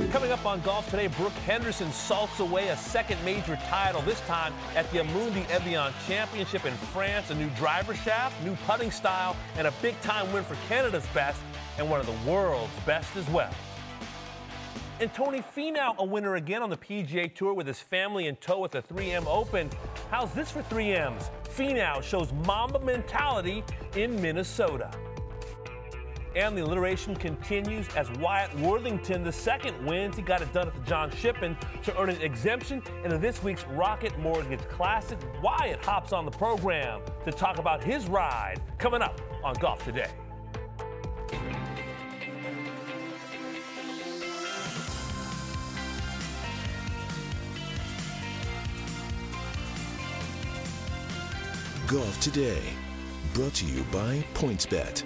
Coming up on Golf Today, Brooke Henderson salts away a second major title, this time at the Amundi Evian Championship in France. A new driver shaft, new putting style, and a big-time win for Canada's best and one of the world's best as well. And Tony Finau, a winner again on the PGA Tour with his family in tow at the 3M Open. How's this for 3Ms? Finau shows Mamba mentality in Minnesota. And the alliteration continues as Wyatt Worthington II wins. He got it done at the John Shippen to earn an exemption into this week's Rocket Mortgage Classic. Wyatt hops on the program to talk about his ride coming up on Golf Today. Golf Today, brought to you by PointsBet.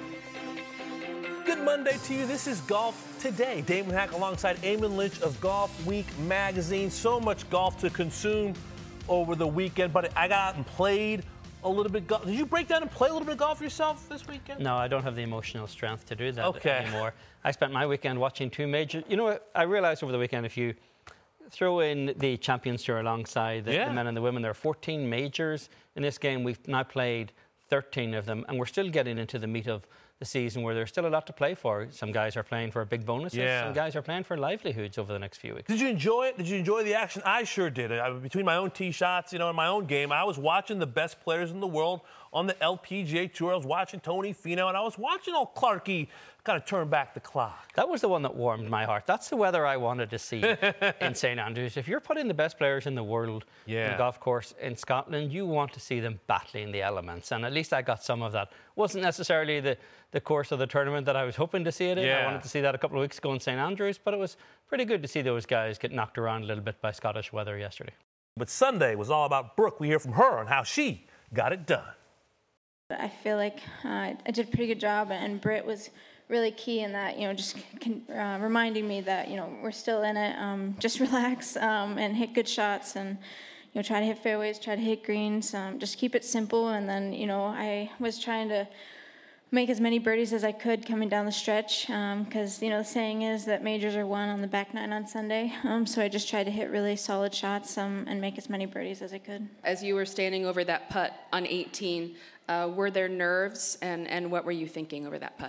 Good Monday to you. This is Golf Today. Damon Hack alongside Eamon Lynch of Golf Week magazine. So much golf to consume over the weekend, but I got out and played a little bit golf. Did you break down and play a little bit of golf yourself this weekend? No, I don't have the emotional strength to do that anymore. I spent my weekend watching two major. You know what? I realized over the weekend, if you throw in the Champions Tour alongside the men and the women, there are 14 majors in this game. We've now played 13 of them, and we're still getting into the meat of the season where there's still a lot to play for. Some guys are playing for big bonuses. Some guys are playing for livelihoods over the next few weeks. Did you enjoy it? Did you enjoy the action? I sure did. Between my own tee shots, and my own game, I was watching the best players in the world on the LPGA Tour. I was watching Tony Finau, and I was watching old Clarkie kind of turn back the clock. That was the one that warmed my heart. That's the weather I wanted to see in St Andrews. If you're putting the best players in the world in a golf course in Scotland, you want to see them battling the elements. And at least I got some of that. Wasn't necessarily the course of the tournament that I was hoping to see it in. I wanted to see that a couple of weeks ago in St Andrews, but it was pretty good to see those guys get knocked around a little bit by Scottish weather yesterday. But Sunday was all about Brooke. We hear from her on how she got it done. I feel like I did a pretty good job, and Britt was really key in that, just reminding me that, we're still in it. Just relax and hit good shots, and, try to hit fairways, try to hit greens, just keep it simple. And then, I was trying to make as many birdies as I could coming down the stretch because, the saying is that majors are won on the back nine on Sunday. So I just tried to hit really solid shots and make as many birdies as I could. As you were standing over that putt on 18, were there nerves, and what were you thinking over that putt?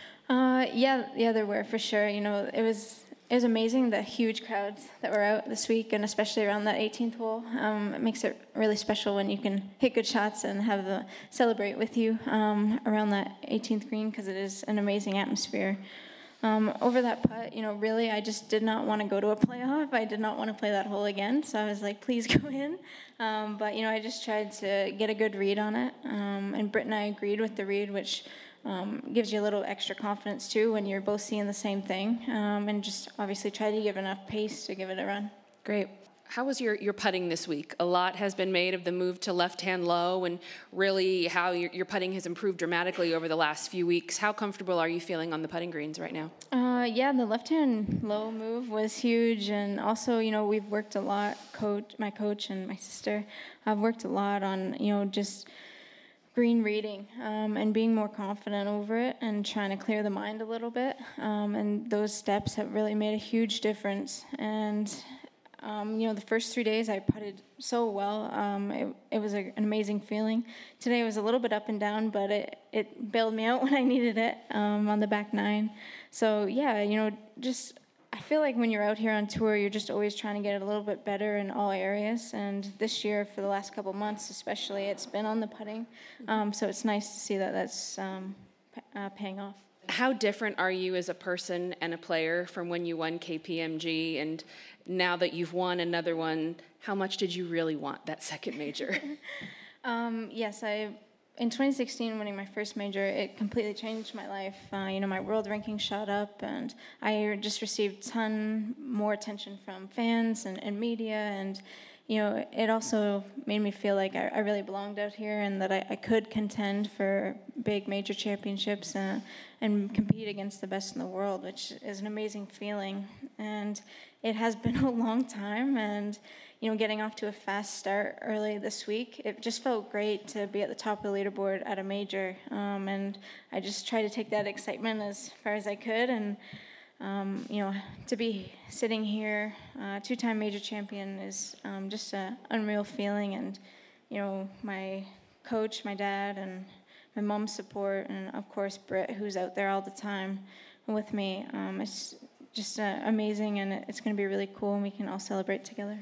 Yeah, there were for sure. It was amazing, the huge crowds that were out this week, and especially around that 18th hole. It makes it really special when you can hit good shots and have them celebrate with you around that 18th green, because it is an amazing atmosphere. Over that putt, really, I just did not want to go to a playoff. I did not want to play that hole again, so I was like, please go in. But, I just tried to get a good read on it, and Britt and I agreed with the read, which gives you a little extra confidence too when you're both seeing the same thing, and just obviously try to give enough pace to give it a run. Great. How was your putting this week? A lot has been made of the move to left-hand low, and really how your putting has improved dramatically over the last few weeks. How comfortable are you feeling on the putting greens right now? Yeah, the left-hand low move was huge, and also, we've worked a lot. My coach and my sister have worked a lot on, just green reading and being more confident over it and trying to clear the mind a little bit. And those steps have really made a huge difference. And, the first 3 days I putted so well. It was an amazing feeling. Today it was a little bit up and down, but it bailed me out when I needed it on the back nine. So, yeah, I feel like when you're out here on tour, you're just always trying to get it a little bit better in all areas. And this year, for the last couple months especially, it's been on the putting. So it's nice to see that that's paying off. How different are you as a person and a player from when you won KPMG? And now that you've won another one, how much did you really want that second major? Yes, in 2016, winning my first major, it completely changed my life. My world ranking shot up, and I just received a ton more attention from fans and media, and it also made me feel like I really belonged out here, and that I could contend for big major championships and compete against the best in the world, which is an amazing feeling. And it has been a long time, and getting off to a fast start early this week, it just felt great to be at the top of the leaderboard at a major. And I just tried to take that excitement as far as I could, and To be sitting here, two-time major champion, is just an unreal feeling. And, my coach, my dad, and my mom's support, and of course Britt, who's out there all the time with me. It's just amazing, and it's going to be really cool, and we can all celebrate together.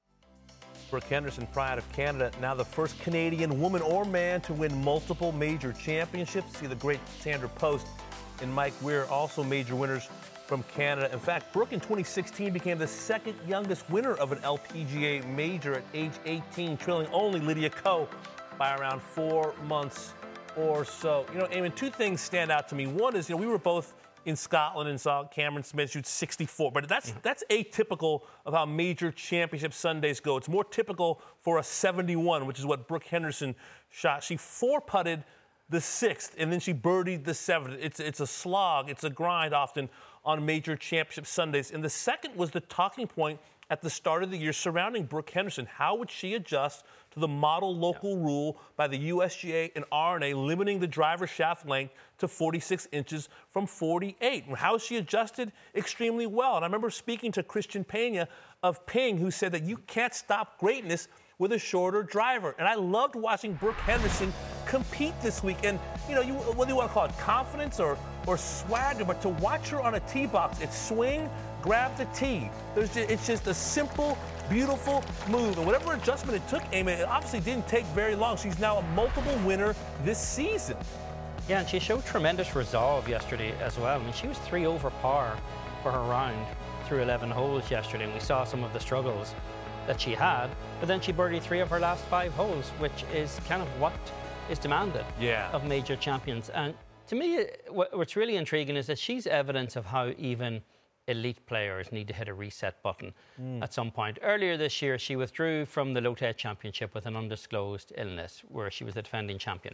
Brooke Henderson, pride of Canada, now the first Canadian woman or man to win multiple major championships. See the great Sandra Post and Mike Weir, also major winners from Canada. In fact, Brooke in 2016 became the second youngest winner of an LPGA major at age 18, trailing only Lydia Ko by around 4 months or so. Eamon, two things stand out to me. One is, we were both in Scotland and saw Cameron Smith shoot 64, but that's atypical of how major championship Sundays go. It's more typical for a 71, which is what Brooke Henderson shot. She four-putted the 6th, and then she birdied the 7th. It's a slog. It's a grind often on major championship Sundays. And the second was the talking point at the start of the year surrounding Brooke Henderson. How would she adjust to the model local rule by the USGA and R&A limiting the driver shaft length to 46 inches from 48? And how has she adjusted? Extremely well. And I remember speaking to Christian Pena of Ping, who said that you can't stop greatness with a shorter driver. And I loved watching Brooke Henderson compete this week. And, whether you want to call it confidence or swagger, but to watch her on a tee box, it's swing, grab the tee. It's just a simple, beautiful move. And whatever adjustment it took, Eamon, it obviously didn't take very long. She's now a multiple winner this season. Yeah, and she showed tremendous resolve yesterday as well. I mean, she was 3 over par for her round through 11 holes yesterday, and we saw some of the struggles that she had, but then she birdied 3 of her last 5 holes, which is kind of what is demanded of major champions. And to me, what's really intriguing is that she's evidence of how even elite players need to hit a reset button at some point. Earlier this year, she withdrew from the Lotte Championship with an undisclosed illness, where she was the defending champion.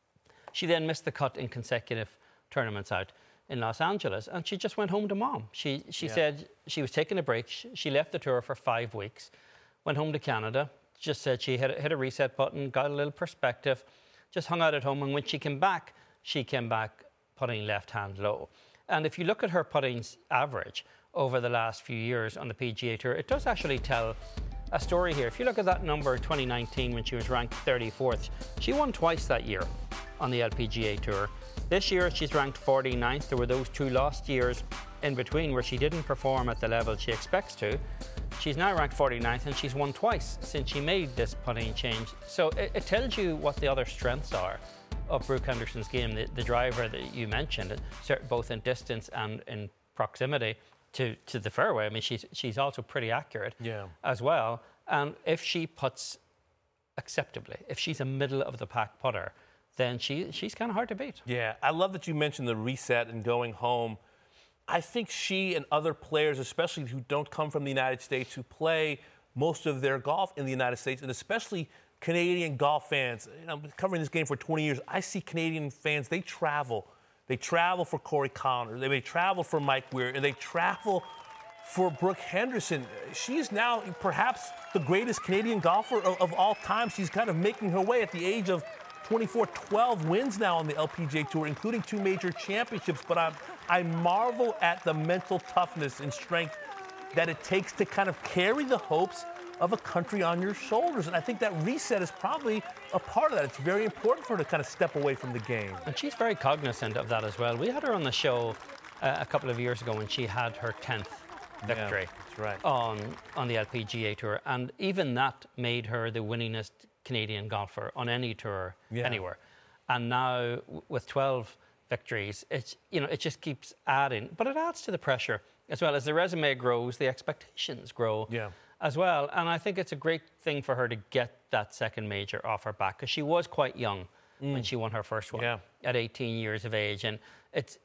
She then missed the cut in consecutive tournaments out in Los Angeles, and she just went home to mom. She said she was taking a break. She left the tour for 5 weeks, went home to Canada, just said she hit a reset button, got a little perspective, just hung out at home, and when she came back putting left hand low. And if you look at her putting average over the last few years on the PGA Tour, it does actually tell a story here. If you look at that number in 2019 when she was ranked 34th, she won twice that year on the LPGA Tour. This year she's ranked 49th. There were those 2 lost years in between where she didn't perform at the level she expects to. She's now ranked 49th, and she's won twice since she made this putting change. So it tells you what the other strengths are of Brooke Henderson's game. The driver that you mentioned, both in distance and in proximity to the fairway. I mean, she's also pretty accurate as well. And if she puts acceptably, if she's a middle of the pack putter, then she's kind of hard to beat. Yeah, I love that you mentioned the reset and going home. I think she and other players, especially who don't come from the United States, who play most of their golf in the United States, and especially Canadian golf fans. I'm covering this game for 20 years. I see Canadian fans, they travel. They travel for Corey Connor. They may travel for Mike Weir, and they travel for Brooke Henderson. She's now perhaps the greatest Canadian golfer of all time. She's kind of making her way at the age of 24, 12 wins now on the LPGA Tour, including 2 major championships. But I marvel at the mental toughness and strength that it takes to kind of carry the hopes of a country on your shoulders. And I think that reset is probably a part of that. It's very important for her to kind of step away from the game. And she's very cognizant of that as well. We had her on the show a couple of years ago when she had her 10th victory on the LPGA Tour. And even that made her the winningest Canadian golfer on any tour anywhere. And now with 12 victories, it just keeps adding. But it adds to the pressure as well. As the resume grows, the expectations grow as well. And I think it's a great thing for her to get that second major off her back, because she was quite young when she won her first one at 18 years of age. And it's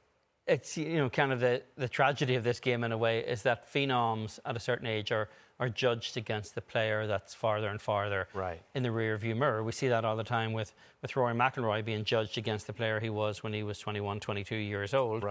kind of the tragedy of this game in a way is that phenoms at a certain age are judged against the player that's farther and farther in the rear view mirror. We see that all the time with Rory McIlroy being judged against the player he was when he was 21, 22 years old.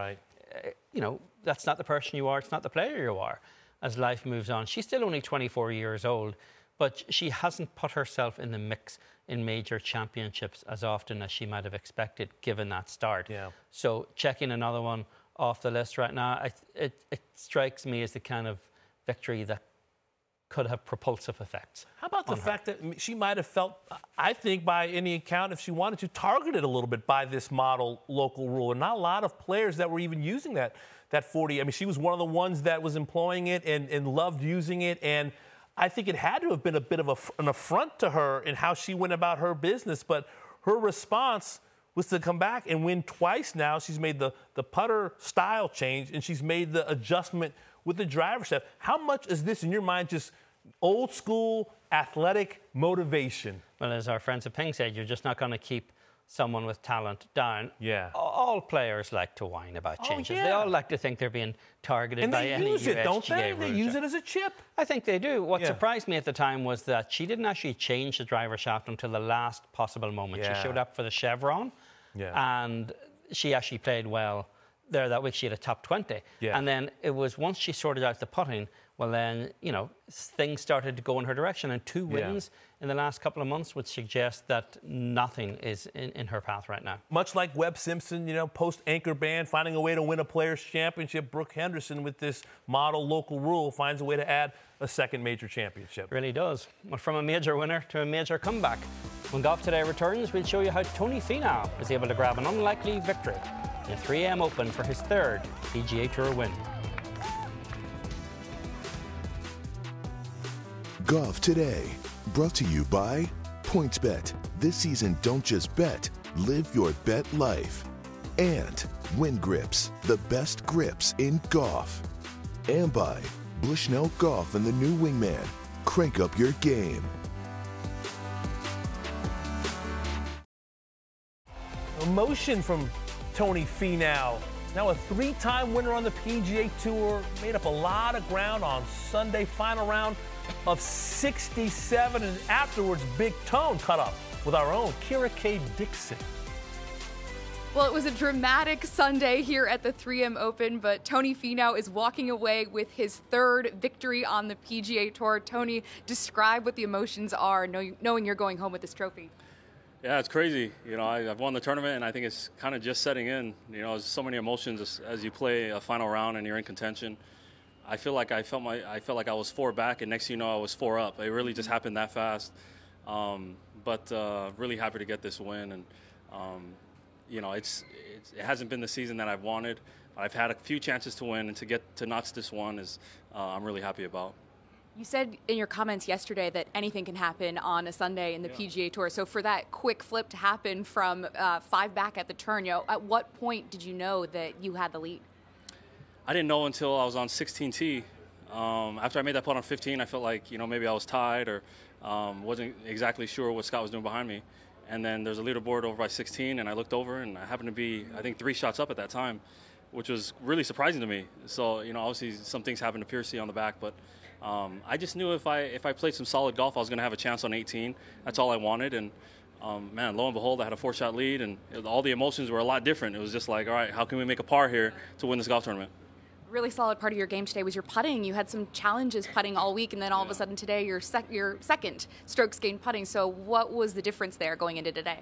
That's not the person you are. It's not the player you are as life moves on. She's still only 24 years old, but she hasn't put herself in the mix in major championships as often as she might have expected, given that start. So checking another one off the list right now. It strikes me as the kind of victory that could have propulsive effects. How about the fact that she might have felt, I think by any account, if she wanted to, targeted a little bit by this model local rule, and not a lot of players that were even using that 40. I mean, she was one of the ones that was employing it and loved using it, and I think it had to have been a bit of an affront to her in how she went about her business, but her response was to come back and win twice now. She's made the putter style change, and she's made the adjustment with the driver shaft. How much is this, in your mind, just old school athletic motivation? Well, as our friends at Ping said, you're just not going to keep someone with talent down. Yeah. All players like to whine about changes. They all like to think they're being targeted by any USGA And they use it, don't they? They use it as a chip. I think they do. What surprised me at the time was that she didn't actually change the driver shaft until the last possible moment. She showed up for the chevron, and she actually played well there that week. She had a top 20. And then it was once she sorted out the putting, well then, things started to go in her direction, and 2 wins in the last couple of months would suggest that nothing is in her path right now. Much like Webb Simpson, post-anchor ban, finding a way to win a Players' Championship, Brooke Henderson, with this model local rule, finds a way to add a second major championship. Really does. Well, from a major winner to a major comeback. When Golf Today returns, we'll show you how Tony Finau was able to grab an unlikely victory in a 3M Open for his 3rd PGA Tour win. Golf Today, brought to you by PointsBet. This season, don't just bet, live your bet life. And Win Grips, the best grips in golf. And by Bushnell Golf and the new Wingman. Crank up your game. Emotion from Tony Finau. Now a 3-time winner on the PGA Tour, made up a lot of ground on Sunday, final round of 67, and afterwards, Big Tone cut up with our own Kira K. Dixon. Well, it was a dramatic Sunday here at the 3M Open, but Tony Finau is walking away with his 3rd victory on the PGA Tour. Tony, describe what the emotions are knowing you're going home with this trophy. Yeah, it's crazy. I've won the tournament, and I think it's kind of just setting in. There's so many emotions as you play a final round and you're in contention. I felt like I was 4 back, and next thing you know, I was 4 up. It really just happened that fast. But really happy to get this win, and it hasn't been the season that I've wanted. I've had a few chances to win, and to get to notch this one is I'm really happy about. You said in your comments yesterday that anything can happen on a Sunday in the PGA Tour. So for that quick flip to happen from 5 back at the turn, at what point did you know that you had the lead? I didn't know until I was on 16T. After I made that putt on 15, I felt like, maybe I was tied or wasn't exactly sure what Scott was doing behind me. And then there's a leaderboard over by 16, and I looked over, and I happened to be, I think, 3 shots up at that time, which was really surprising to me. So, obviously some things happened to Piercy on the back, but I just knew if I played some solid golf, I was going to have a chance on 18. That's all I wanted, and man, lo and behold, I had a 4-shot lead, and all the emotions were a lot different. It was just like, all right, how can we make a par here to win this golf tournament? Really solid part of your game today was your putting. You had some challenges putting all week, and then all of a sudden today your second strokes gained putting. So what was the difference there going into today?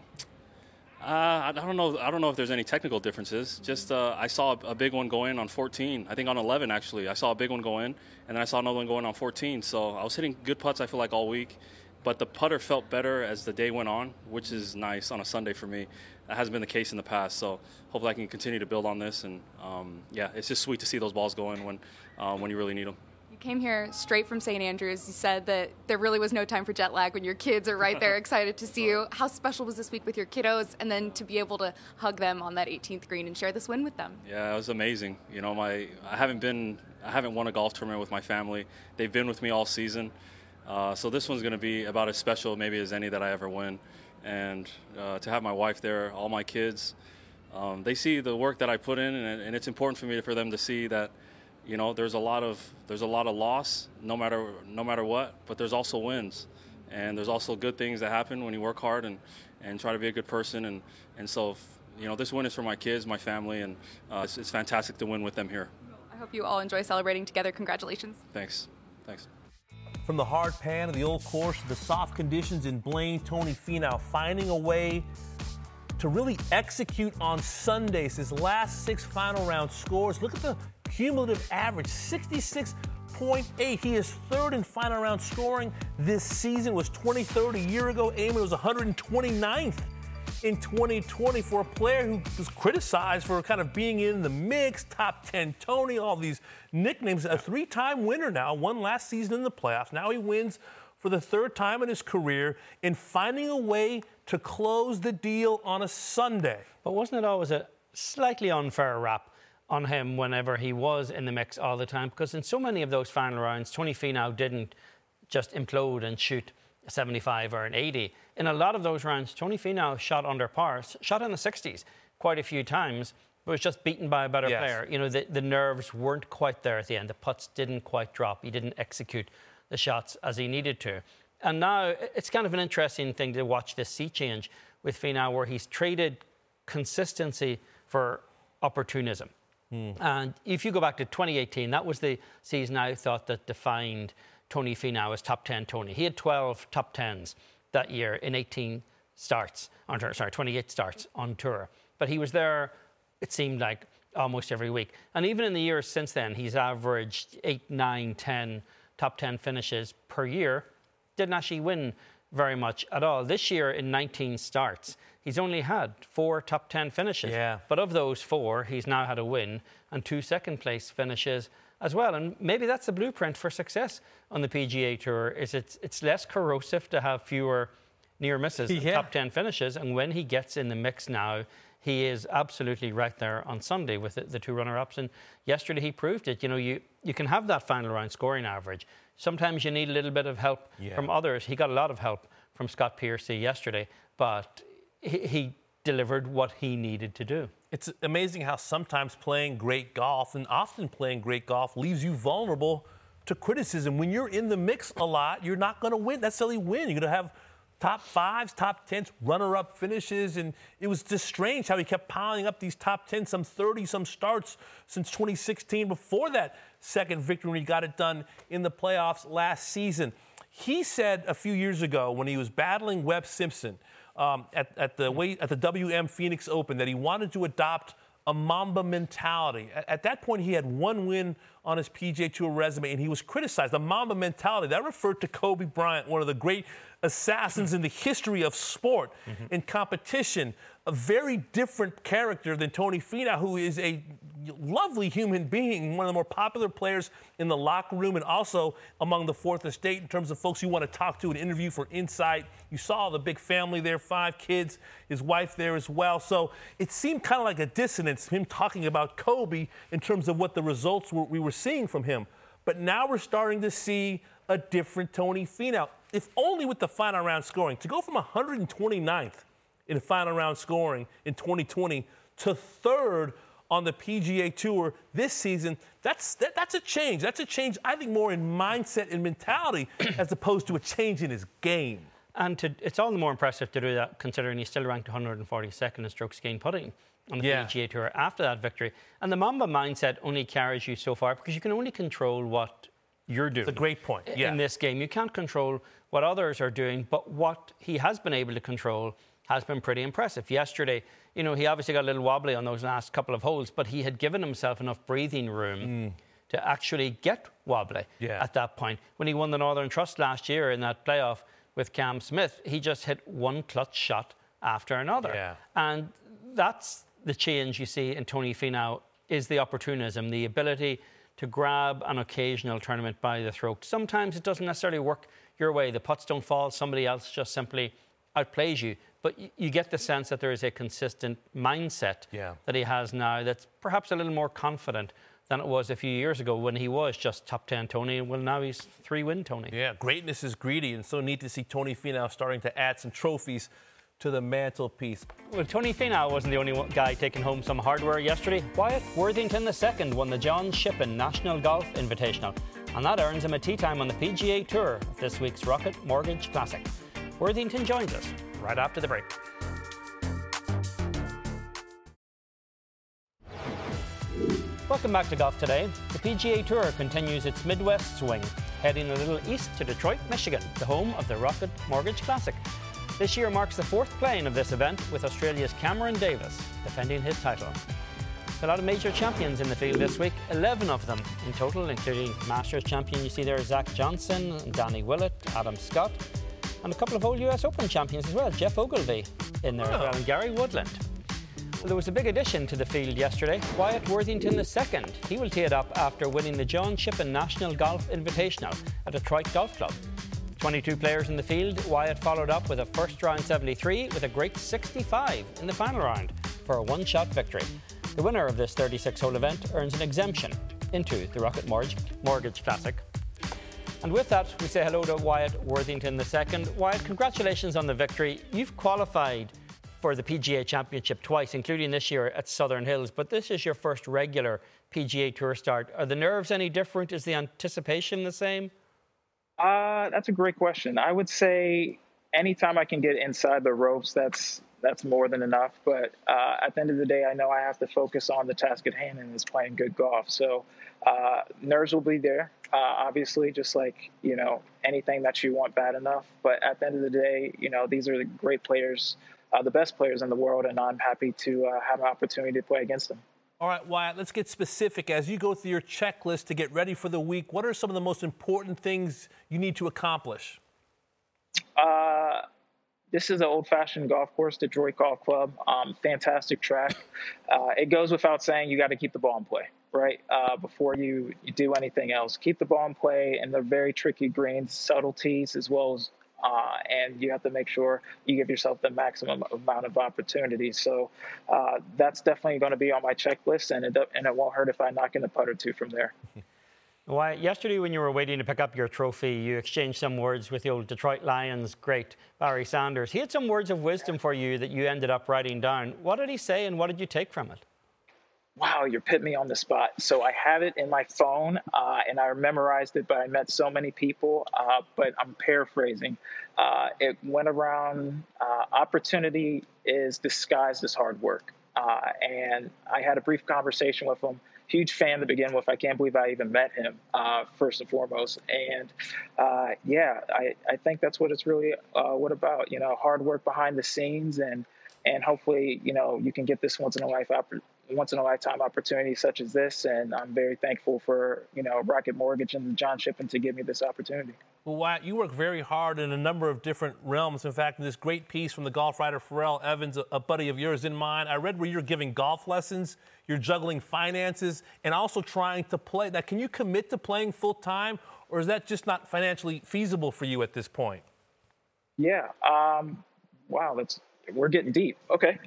I don't know if there's any technical differences. Just I saw a big one go in on 14. I think on 11 actually. I saw a big one go in, and then I saw another one go in on 14. So I was hitting good putts, I feel like, all week. But the putter felt better as the day went on, which is nice on a Sunday for me. That hasn't been the case in the past, so hopefully I can continue to build on this. And it's just sweet to see those balls go in when you really need them. You came here straight from St. Andrews. You said that there really was no time for jet lag when your kids are right there excited to see you. How special was this week with your kiddos, and then to be able to hug them on that 18th green and share this win with them? Yeah, it was amazing. I haven't won a golf tournament with my family. They've been with me all season. So this one's going to be about as special maybe as any that I ever win. And to have my wife there, all my kids, they see the work that I put in, and it's important for them to see that, there's a lot of loss no matter what, but there's also wins, and there's also good things that happen when you work hard and try to be a good person. And so, this win is for my kids, my family, and it's fantastic to win with them here. I hope you all enjoy celebrating together. Congratulations. Thanks. From the hard pan of the old course to the soft conditions in Blaine, Tony Finau finding a way to really execute on Sundays. His last 6 final round scores, look at the cumulative average, 66.8. He is third in final round scoring this season. Was 23rd a year ago. Amon was 129th in 2020 for a player who was criticized for kind of being in the mix, top 10 Tony, all these nicknames. A 3-time winner now, won last season in the playoffs. Now he wins for the 3rd time in his career in finding a way to close the deal on a Sunday. But wasn't it always a slightly unfair rap on him whenever he was in the mix all the time? Because in so many of those final rounds, Tony Finau didn't just implode and shoot a 75 or an 80. In a lot of those rounds, Tony Finau shot under par, shot in the 60s quite a few times, but was just beaten by a better player. You know, the nerves weren't quite there at the end. The putts didn't quite drop. He didn't execute the shots as he needed to. And now it's kind of an interesting thing to watch this sea change with Finau, where he's traded consistency for opportunism. And if you go back to 2018, that was the season I thought that defined Tony Finau as top 10 Tony. He had 12 top 10s that year in 28 starts on tour. But he was there, it seemed like, almost every week. And even in the years since then, he's averaged 8, 9, 10 top 10 finishes per year. Didn't actually win very much at all. This year, in 19 starts, he's only had 4 top 10 finishes. But of those 4, he's now had a win and 2 second-place finishes as well. And maybe that's the blueprint for success on the PGA Tour, is it's less corrosive to have fewer near misses and top 10 finishes. And when he gets in the mix now, he is absolutely right there on Sunday with the 2 runner-ups. And yesterday he proved it. You know, you can have that final round scoring average. Sometimes you need a little bit of help from others. He got a lot of help from Scott Piercy yesterday, but he delivered what he needed to do. It's amazing how sometimes playing great golf, and often playing great golf, leaves you vulnerable to criticism. When you're in the mix a lot, you're not going to necessarily win. You're going to have top 5s, top 10s, runner-up finishes, and it was just strange how he kept piling up these top 10, some 30-some starts since 2016 before that second victory when he got it done in the playoffs last season. He said a few years ago when he was battling Webb Simpson at the WM Phoenix Open that he wanted to adopt a Mamba mentality. At that point, he had 1 win on his PGA Tour resume, and he was criticized. The Mamba mentality, that referred to Kobe Bryant, one of the great assassins in the history of sport and competition, a very different character than Tony Finau, who is a lovely human being, one of the more popular players in the locker room and also among the Fourth Estate in terms of folks you want to talk to and interview for insight. You saw the big family there, 5 kids, his wife there as well. So it seemed kind of like a dissonance, him talking about Kobe in terms of what the results we were seeing from him. But now we're starting to see a different Tony Finau, if only with the final round scoring. To go from 129th in final round scoring in 2020 to 3rd on the PGA Tour this season, that's a change. That's a change, I think, more in mindset and mentality as opposed to a change in his game. And it's all the more impressive to do that, considering he's still ranked 142nd in strokes gained putting on the PGA Tour after that victory. And the Mamba mindset only carries you so far because you can only control what you're doing. That's a great point. In this game, you can't control what others are doing, but what he has been able to control has been pretty impressive. Yesterday, you know, he obviously got a little wobbly on those last couple of holes, but he had given himself enough breathing room to actually get wobbly at that point. When he won the Northern Trust last year in that playoff with Cam Smith, he just hit one clutch shot after another. And that's the change you see in Tony Finau, is the opportunism, the ability to grab an occasional tournament by the throat. Sometimes it doesn't necessarily work your way. The putts don't fall. Somebody else just simply outplays you. But you get the sense that there is a consistent mindset that he has now that's perhaps a little more confident than it was a few years ago when he was just top 10 Tony. Well, now he's 3-win Tony. Yeah, greatness is greedy, and so neat to see Tony Finau starting to add some trophies to the mantelpiece. Well, Tony Finau wasn't the only guy taking home some hardware yesterday. Wyatt Worthington II won the John Shippen National Golf Invitational, and that earns him a tee time on the PGA Tour of this week's Rocket Mortgage Classic. Worthington joins us right after the break. Welcome back to Golf Today. The PGA Tour continues its Midwest swing, heading a little east to Detroit, Michigan, the home of the Rocket Mortgage Classic. This year marks the fourth playing of this event, with Australia's Cameron Davis defending his title. A lot of major champions in the field this week, 11 of them in total, including Masters champion you see there, Zach Johnson, Danny Willett, Adam Scott, and a couple of old US Open champions as well, Jeff Ogilvy in there as well, and Gary Woodland. Well, there was a big addition to the field yesterday, Wyatt Worthington II. He will tee it up after winning the John Shippen National Golf Invitational at Detroit Golf Club. 22 players in the field, Wyatt followed up with a first round 73 with a great 65 in the final round for a one-shot victory. The winner of this 36-hole event earns an exemption into the Rocket Mortgage Classic. And with that, we say hello to Wyatt Worthington II. Wyatt, congratulations on the victory. You've qualified for the PGA Championship twice, including this year at Southern Hills, but this is your first regular PGA Tour start. Are the nerves any different? Is the anticipation the same? That's a great question. I would say anytime I can get inside the ropes, that's more than enough. But at the end of the day, I know I have to focus on the task at hand, and it's playing good golf. So nerves will be there, obviously, just like, anything that you want bad enough. But at the end of the day, these are the great players, the best players in the world, and I'm happy to have an opportunity to play against them. All right, Wyatt, let's get specific. As you go through your checklist to get ready for the week, what are some of the most important things you need to accomplish? This is an old-fashioned golf course, Detroit Golf Club. Fantastic track. It goes without saying you got to keep the ball in play, right? Before you do anything else. Keep the ball in play, and they're very tricky greens, subtleties as well as and you have to make sure you give yourself the maximum amount of opportunities. So that's definitely going to be on my checklist, and it won't hurt if I knock in a putt or two from there. Well, yesterday when you were waiting to pick up your trophy, you exchanged some words with the old Detroit Lions great, Barry Sanders. He had some words of wisdom for you that you ended up writing down. What did he say, and what did you take from it? Wow, you're putting me on the spot. So I have it in my phone, and I memorized it, but I met so many people, but I'm paraphrasing. It went around, opportunity is disguised as hard work. And I had a brief conversation with him. Huge fan to begin with. I can't believe I even met him, first and foremost. And, I think that's what it's really what about, hard work behind the scenes, and hopefully, you can get this once in a lifetime opportunity such as this. And I'm very thankful for, Rocket Mortgage and John Shippen to give me this opportunity. Well, Wyatt, you work very hard in a number of different realms. In fact, in this great piece from the golf writer Pharrell Evans, a buddy of yours in mine, I read where you're giving golf lessons, you're juggling finances, and also trying to play. Now, can you commit to playing full time, or is that just not financially feasible for you at this point? Yeah. Wow, we're getting deep. Okay.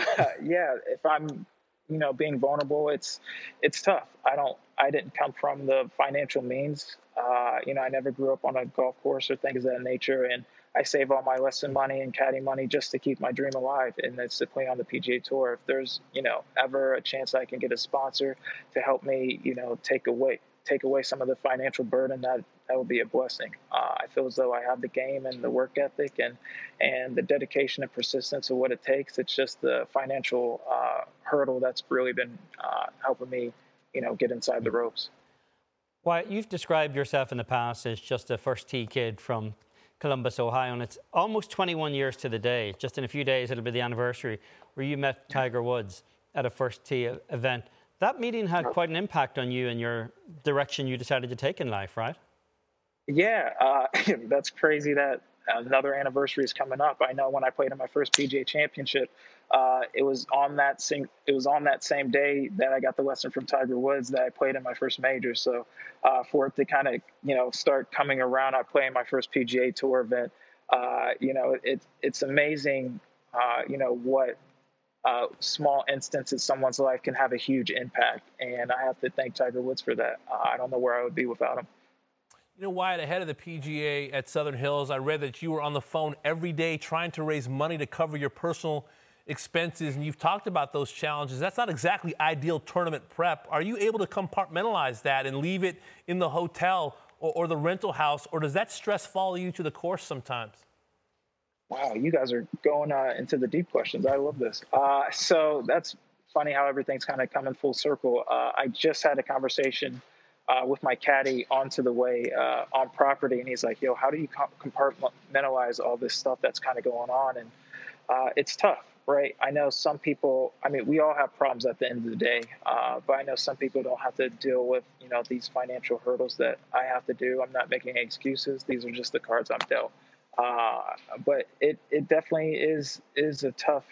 If I'm, being vulnerable, it's tough. I didn't come from the financial means. I never grew up on a golf course or things of that nature, and I save all my lesson money and caddy money just to keep my dream alive, and that's to play on the PGA Tour. If there's, ever a chance I can get a sponsor to help me, take away some of the financial burden, that would be a blessing. I feel as though I have the game and the work ethic and the dedication and persistence of what it takes. It's just the financial hurdle that's really been helping me, get inside the ropes. Wyatt, you've described yourself in the past as just a first tee kid from Columbus, Ohio, and it's almost 21 years to the day. Just in a few days, it'll be the anniversary where you met Tiger Woods at a first tee event. That meeting had quite an impact on you and your direction you decided to take in life, right? Yeah, that's crazy that another anniversary is coming up. I know when I played in my first PGA Championship, it was on that same day that I got the lesson from Tiger Woods that I played in my first major. So for it to kind of start coming around, I played in my first PGA Tour event. It's amazing, what small instance in someone's life can have a huge impact. And I have to thank Tiger Woods for that. I don't know where I would be without him. Wyatt, ahead of the PGA at Southern Hills, I read that you were on the phone every day trying to raise money to cover your personal expenses, and you've talked about those challenges. That's not exactly ideal tournament prep. Are you able to compartmentalize that and leave it in the hotel or the rental house, or does that stress follow you to the course sometimes? Wow, you guys are going into the deep questions. I love this. So that's funny how everything's kind of coming full circle. I just had a conversation with my caddy onto the way on property, and he's like, "Yo, how do you compartmentalize all this stuff that's kind of going on?" And it's tough, right? I know some people. I mean, we all have problems at the end of the day, but I know some people don't have to deal with these financial hurdles that I have to do. I'm not making any excuses. These are just the cards I'm dealt. But it definitely is a tough.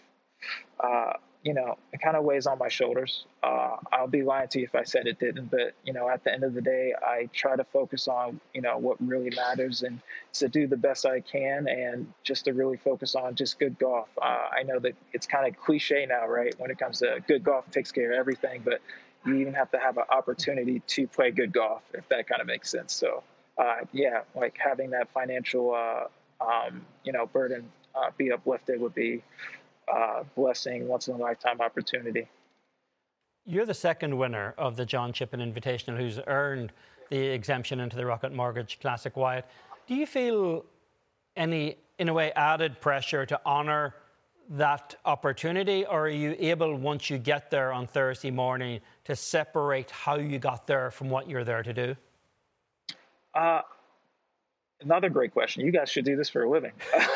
It kind of weighs on my shoulders. I'll be lying to you if I said it didn't, but, at the end of the day, I try to focus on, what really matters and to do the best I can and just to really focus on just good golf. I know that it's kind of cliche now, right? When it comes to good golf, it takes care of everything, but you even have to have an opportunity to play good golf, if that kind of makes sense. So, like having that financial, burden be uplifted would be blessing, once in a lifetime opportunity. You're the second winner of the John Chippen Invitational who's earned the exemption into the Rocket Mortgage Classic, Wyatt. Do you feel any, in a way, added pressure to honour that opportunity, or are you able, once you get there on Thursday morning, to separate how you got there from what you're there to do? Another great question. You guys should do this for a living.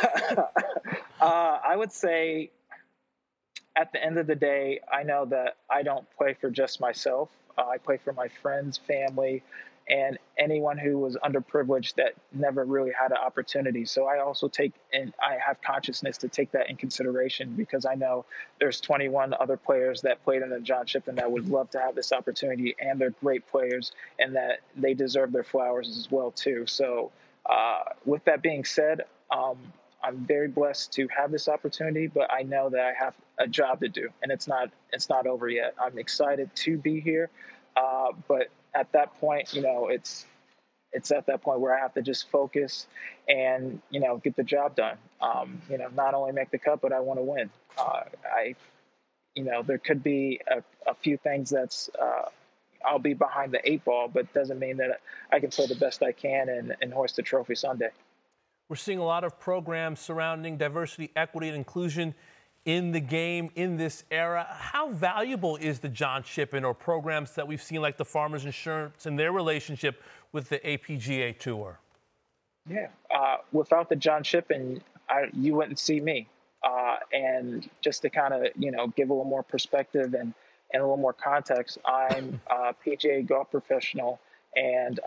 I would say at the end of the day, I know that I don't play for just myself. I play for my friends, family, and anyone who was underprivileged that never really had an opportunity. So I also I have consciousness to take that in consideration, because I know there's 21 other players that played in the John Chippen that would love to have this opportunity, and they're great players, and that they deserve their flowers as well too. So with that being said, I'm very blessed to have this opportunity, but I know that I have a job to do, and it's not over yet. I'm excited to be here, but at that point, it's at that point where I have to just focus and get the job done. Not only make the cut, but I want to win. There could be a few things that's I'll be behind the 8 ball, but doesn't mean that I can play the best I can and hoist the trophy Sunday. We're seeing a lot of programs surrounding diversity, equity, and inclusion in the game in this era. How valuable is the John Chippen or programs that we've seen like the Farmers Insurance and their relationship with the APGA Tour? Yeah, without the John Chippen, you wouldn't see me. And just to kind of, give a little more perspective and a little more context, I'm a PGA golf professional, and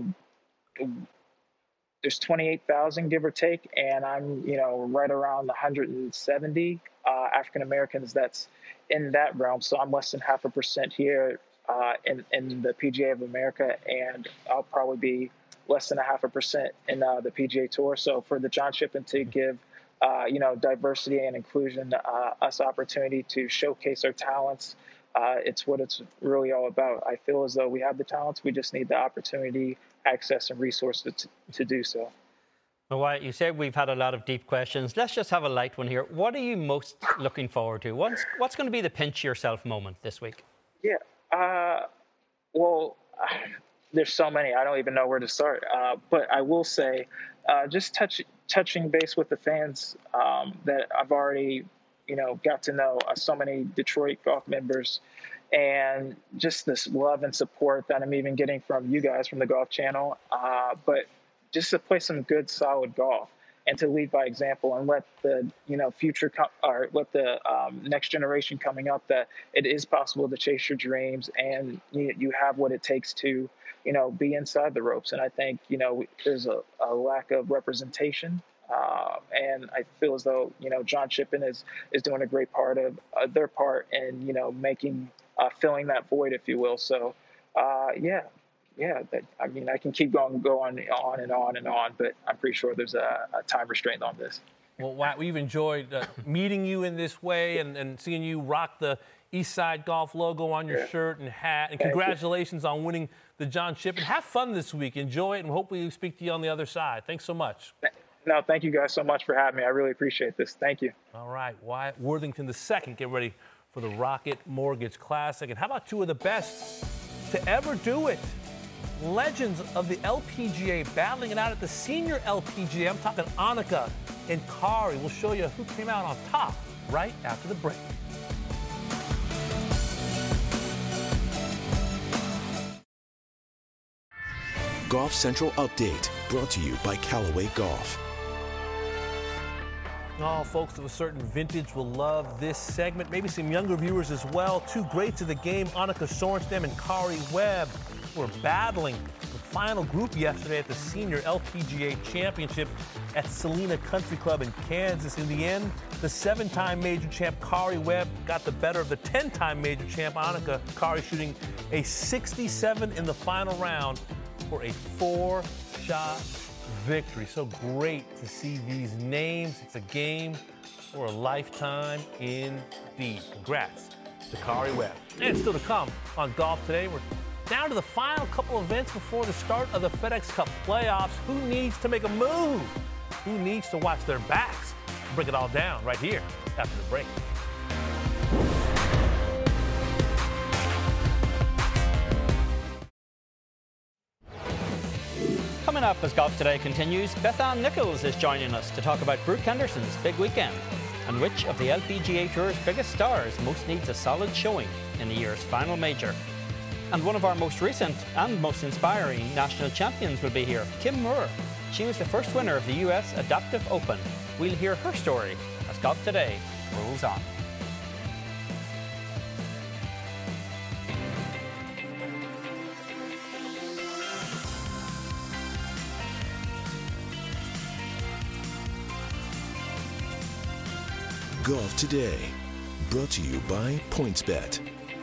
there's 28,000, give or take, and I'm, right around 170 African Americans that's in that realm. So I'm less than 0.5% here in the PGA of America, and I'll probably be less than 0.5% in the PGA Tour. So for the John Chippen to give, diversity and inclusion, us opportunity to showcase our talents, it's what it's really all about. I feel as though we have the talents, we just need the opportunity, access, and resources to do so. Well, Wyatt, you said we've had a lot of deep questions. Let's just have a light one here. What are you most looking forward to? What's going to be the pinch yourself moment this week? Yeah, well, there's so many. I don't even know where to start. But I will say, just touching base with the fans that I've already, got to know, so many Detroit golf members, and just this love and support that I'm even getting from you guys from the Golf Channel. But just to play some good, solid golf and to lead by example and let the, let the next generation coming up that it is possible to chase your dreams, and you have what it takes to, be inside the ropes. And I think, there's a lack of representation. And I feel as though, John Chippen is doing a great part of their part in, making, filling that void, if you will. So, I can keep going on and on and on, but I'm pretty sure there's a time restraint on this. Well, Wyatt, we've enjoyed meeting you in this way and seeing you rock the Eastside Golf logo on your shirt and hat. And congratulations on winning the John Chippen. Have fun this week. Enjoy it, and hopefully we speak to you on the other side. Thanks so much. No, thank you guys so much for having me. I really appreciate this. Thank you. All right, Wyatt Worthington II. Get ready for the Rocket Mortgage Classic. And how about two of the best to ever do it? Legends of the LPGA battling it out at the Senior LPGA. I'm talking Annika and Kari. We'll show you who came out on top right after the break. Golf Central Update, brought to you by Callaway Golf. Oh, folks of a certain vintage will love this segment. Maybe some younger viewers as well. Two greats of the game, Annika Sorenstam and Karrie Webb, were battling the final group yesterday at the Senior LPGA Championship at Salina Country Club in Kansas. In the end, the 7-time major champ Karrie Webb got the better of the 10-time major champ Annika. Karrie shooting a 67 in the final round for a 4-shot victory. So great to see these names. It's a game for a lifetime indeed. Congrats to Karrie Webb. And still to come on Golf Today, we're down to the final couple events before the start of the FedEx Cup playoffs. Who needs to make a move? Who needs to watch their backs? We'll break it all down right here after the break. Coming up as Golf Today continues, Beth-Ann Nichols is joining us to talk about Brooke Henderson's big weekend and which of the LPGA Tour's biggest stars most needs a solid showing in the year's final major. And one of our most recent and most inspiring national champions will be here, Kim Moore. She was the first winner of the US Adaptive Open. We'll hear her story as Golf Today rolls on. Golf Today, brought to you by PointsBet.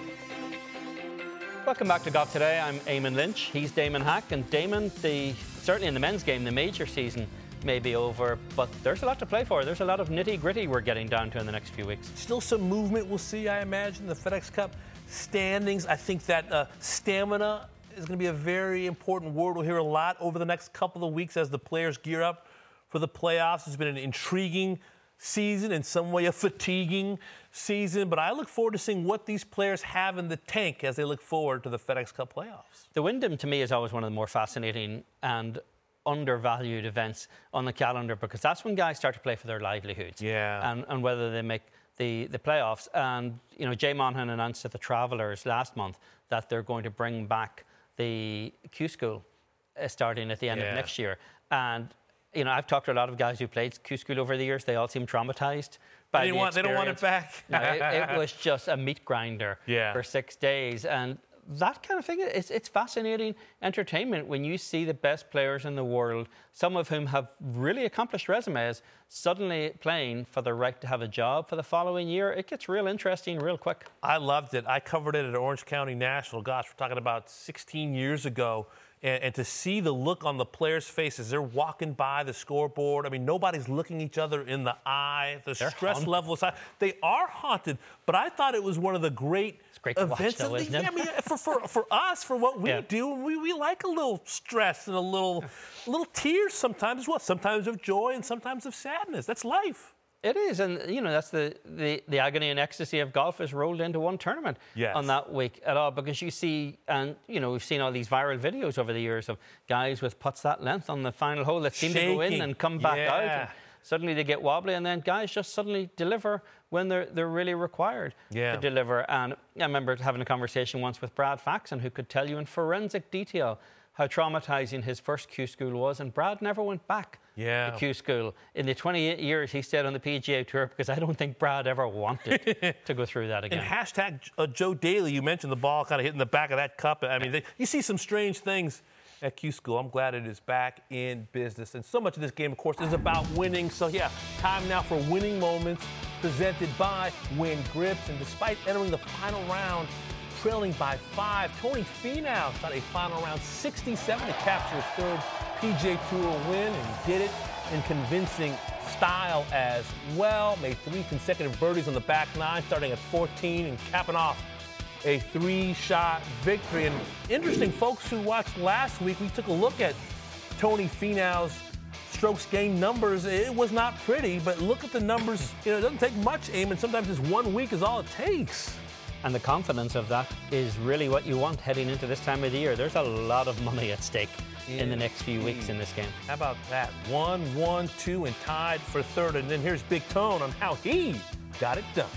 Welcome back to Golf Today. I'm Eamon Lynch. He's Damon Hack. And Damon, certainly in the men's game, the major season may be over, but there's a lot to play for. There's a lot of nitty-gritty we're getting down to in the next few weeks. Still some movement we'll see, I imagine, the FedEx Cup standings. I think that stamina is going to be a very important word. We'll hear a lot over the next couple of weeks as the players gear up for the playoffs. It's been an intriguing season, in some way a fatiguing season, but I look forward to seeing what these players have in the tank as they look forward to the FedEx Cup playoffs. The Wyndham, to me, is always one of the more fascinating and undervalued events on the calendar, because that's when guys start to play for their livelihoods. Yeah. And whether they make the playoffs. And, you know, Jay Monahan announced at the Travelers last month that they're going to bring back the Q School starting at the end of next year. And you know, I've talked to a lot of guys who played Q School over the years. They all seem traumatized by the experience. They don't want it back. No, it was just a meat grinder for 6 days. And that kind of thing, it's fascinating entertainment when you see the best players in the world, some of whom have really accomplished resumes, suddenly playing for the right to have a job for the following year. It gets real interesting real quick. I loved it. I covered it at Orange County National. Gosh, we're talking about 16 years ago. And to see the look on the players' faces, they're walking by the scoreboard. I mean, nobody's looking each other in the eye. The stress level is high. They are haunted, but I thought it was one of the great events. Though, isn't it? I mean, for us, for what we do, we like a little stress and a little tears sometimes as well. Sometimes of joy and sometimes of sadness. That's life. It is, and you know, that's the agony and ecstasy of golf is rolled into one tournament on that week at all, because you see, and you know, we've seen all these viral videos over the years of guys with putts that length on the final hole that seem to go in and come back out. And suddenly they get wobbly, and then guys just suddenly deliver when they're really required to deliver. And I remember having a conversation once with Brad Faxon, who could tell you in forensic detail how traumatizing his first Q School was, and Brad never went back to Q School. In the 28 years he stayed on the PGA Tour, because I don't think Brad ever wanted to go through that again. And hashtag Joe Daly, you mentioned the ball kind of hitting the back of that cup. I mean, you see some strange things at Q School. I'm glad it is back in business. And so much of this game, of course, is about winning. So, time now for winning moments presented by Win Grips. And despite entering the final round trailing by 5, Tony Finau shot a final round 67 to capture his third PGA Tour win, and he did it in convincing style as well. Made 3 consecutive birdies on the back 9, starting at 14 and capping off a 3-shot victory. And interesting, folks who watched last week, we took a look at Tony Finau's strokes gained numbers. It was not pretty, but look at the numbers. You know, it doesn't take much, Eamon. Sometimes just 1 week is all it takes. And the confidence of that is really what you want heading into this time of the year. There's a lot of money at stake in the next few weeks in this game. How about that? 1, 1, 2, and tied for third. And then here's Big Tone on how he got it done.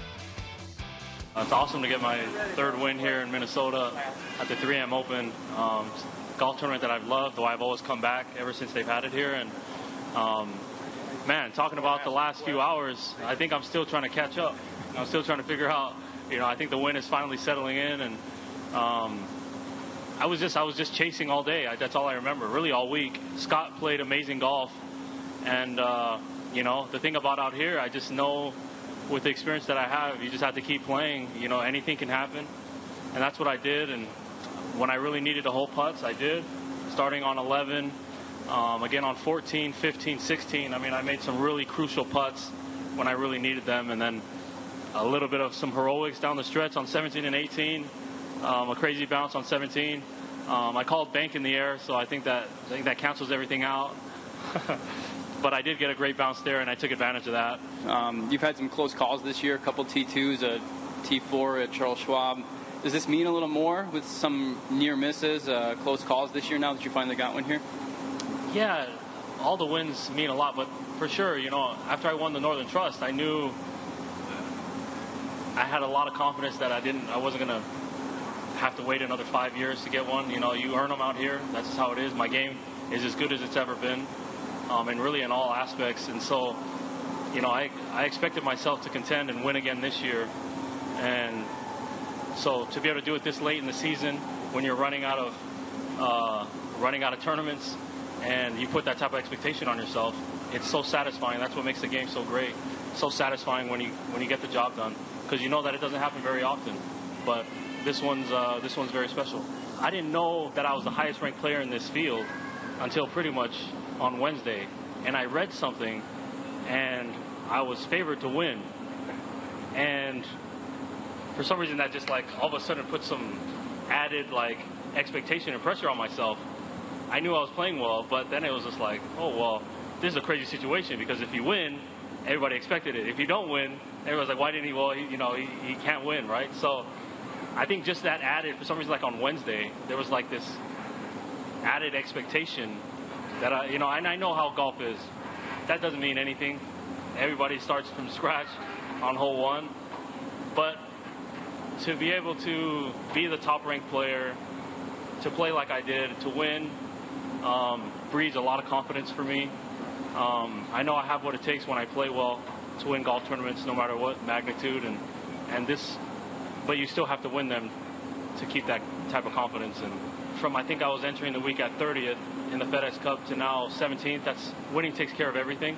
It's awesome to get my third win here in Minnesota at the 3M Open. golf tournament that I've loved, though I've always come back ever since they've had it here. And man, talking about the last few hours, I think I'm still trying to catch up. I'm still trying to figure out, I think the wind is finally settling in, and I was just chasing all day. That's all I remember, really all week. Scott played amazing golf, and the thing about out here, I just know with the experience that I have, you just have to keep playing. Anything can happen, and that's what I did. And when I really needed to hole putts, I did, starting on 11, again on 14, 15, 16. I mean, I made some really crucial putts when I really needed them, and then a little bit of some heroics down the stretch on 17 and 18, a crazy bounce on 17. I called bank in the air, so I think that cancels everything out. But I did get a great bounce there, and I took advantage of that. You've had some close calls this year, a couple T2s, a T4 at Charles Schwab. Does this mean a little more with some near misses, close calls this year now that you finally got one here? Yeah, all the wins mean a lot, but for sure, after I won the Northern Trust, I knew I had a lot of confidence that I wasn't going to have to wait another 5 years to get one. You earn them out here. That's just how it is. My game is as good as it's ever been, and really in all aspects. And so, I expected myself to contend and win again this year. And so to be able to do it this late in the season, when you're running out of tournaments, and you put that type of expectation on yourself, it's so satisfying. That's what makes the game so great. So satisfying when you get the job done, because you know that it doesn't happen very often. But this one's very special. I didn't know that I was the highest ranked player in this field until pretty much on Wednesday, and I read something, and I was favored to win. And for some reason, that just all of a sudden put some added expectation and pressure on myself. I knew I was playing well, but then it was just oh well, this is a crazy situation, because if you win, everybody expected it. If you don't win, everyone's like, why didn't he? Well, he can't win, right? So I think just that added, for some reason, on Wednesday, there was this added expectation that and I know how golf is. That doesn't mean anything. Everybody starts from scratch on hole one, but to be able to be the top-ranked player, to play like I did, to win, breeds a lot of confidence for me. I know I have what it takes when I play well to win golf tournaments, no matter what magnitude, and this. But you still have to win them to keep that type of confidence. And from I think I was entering the week at 30th in the FedEx Cup to now 17th, that's winning takes care of everything.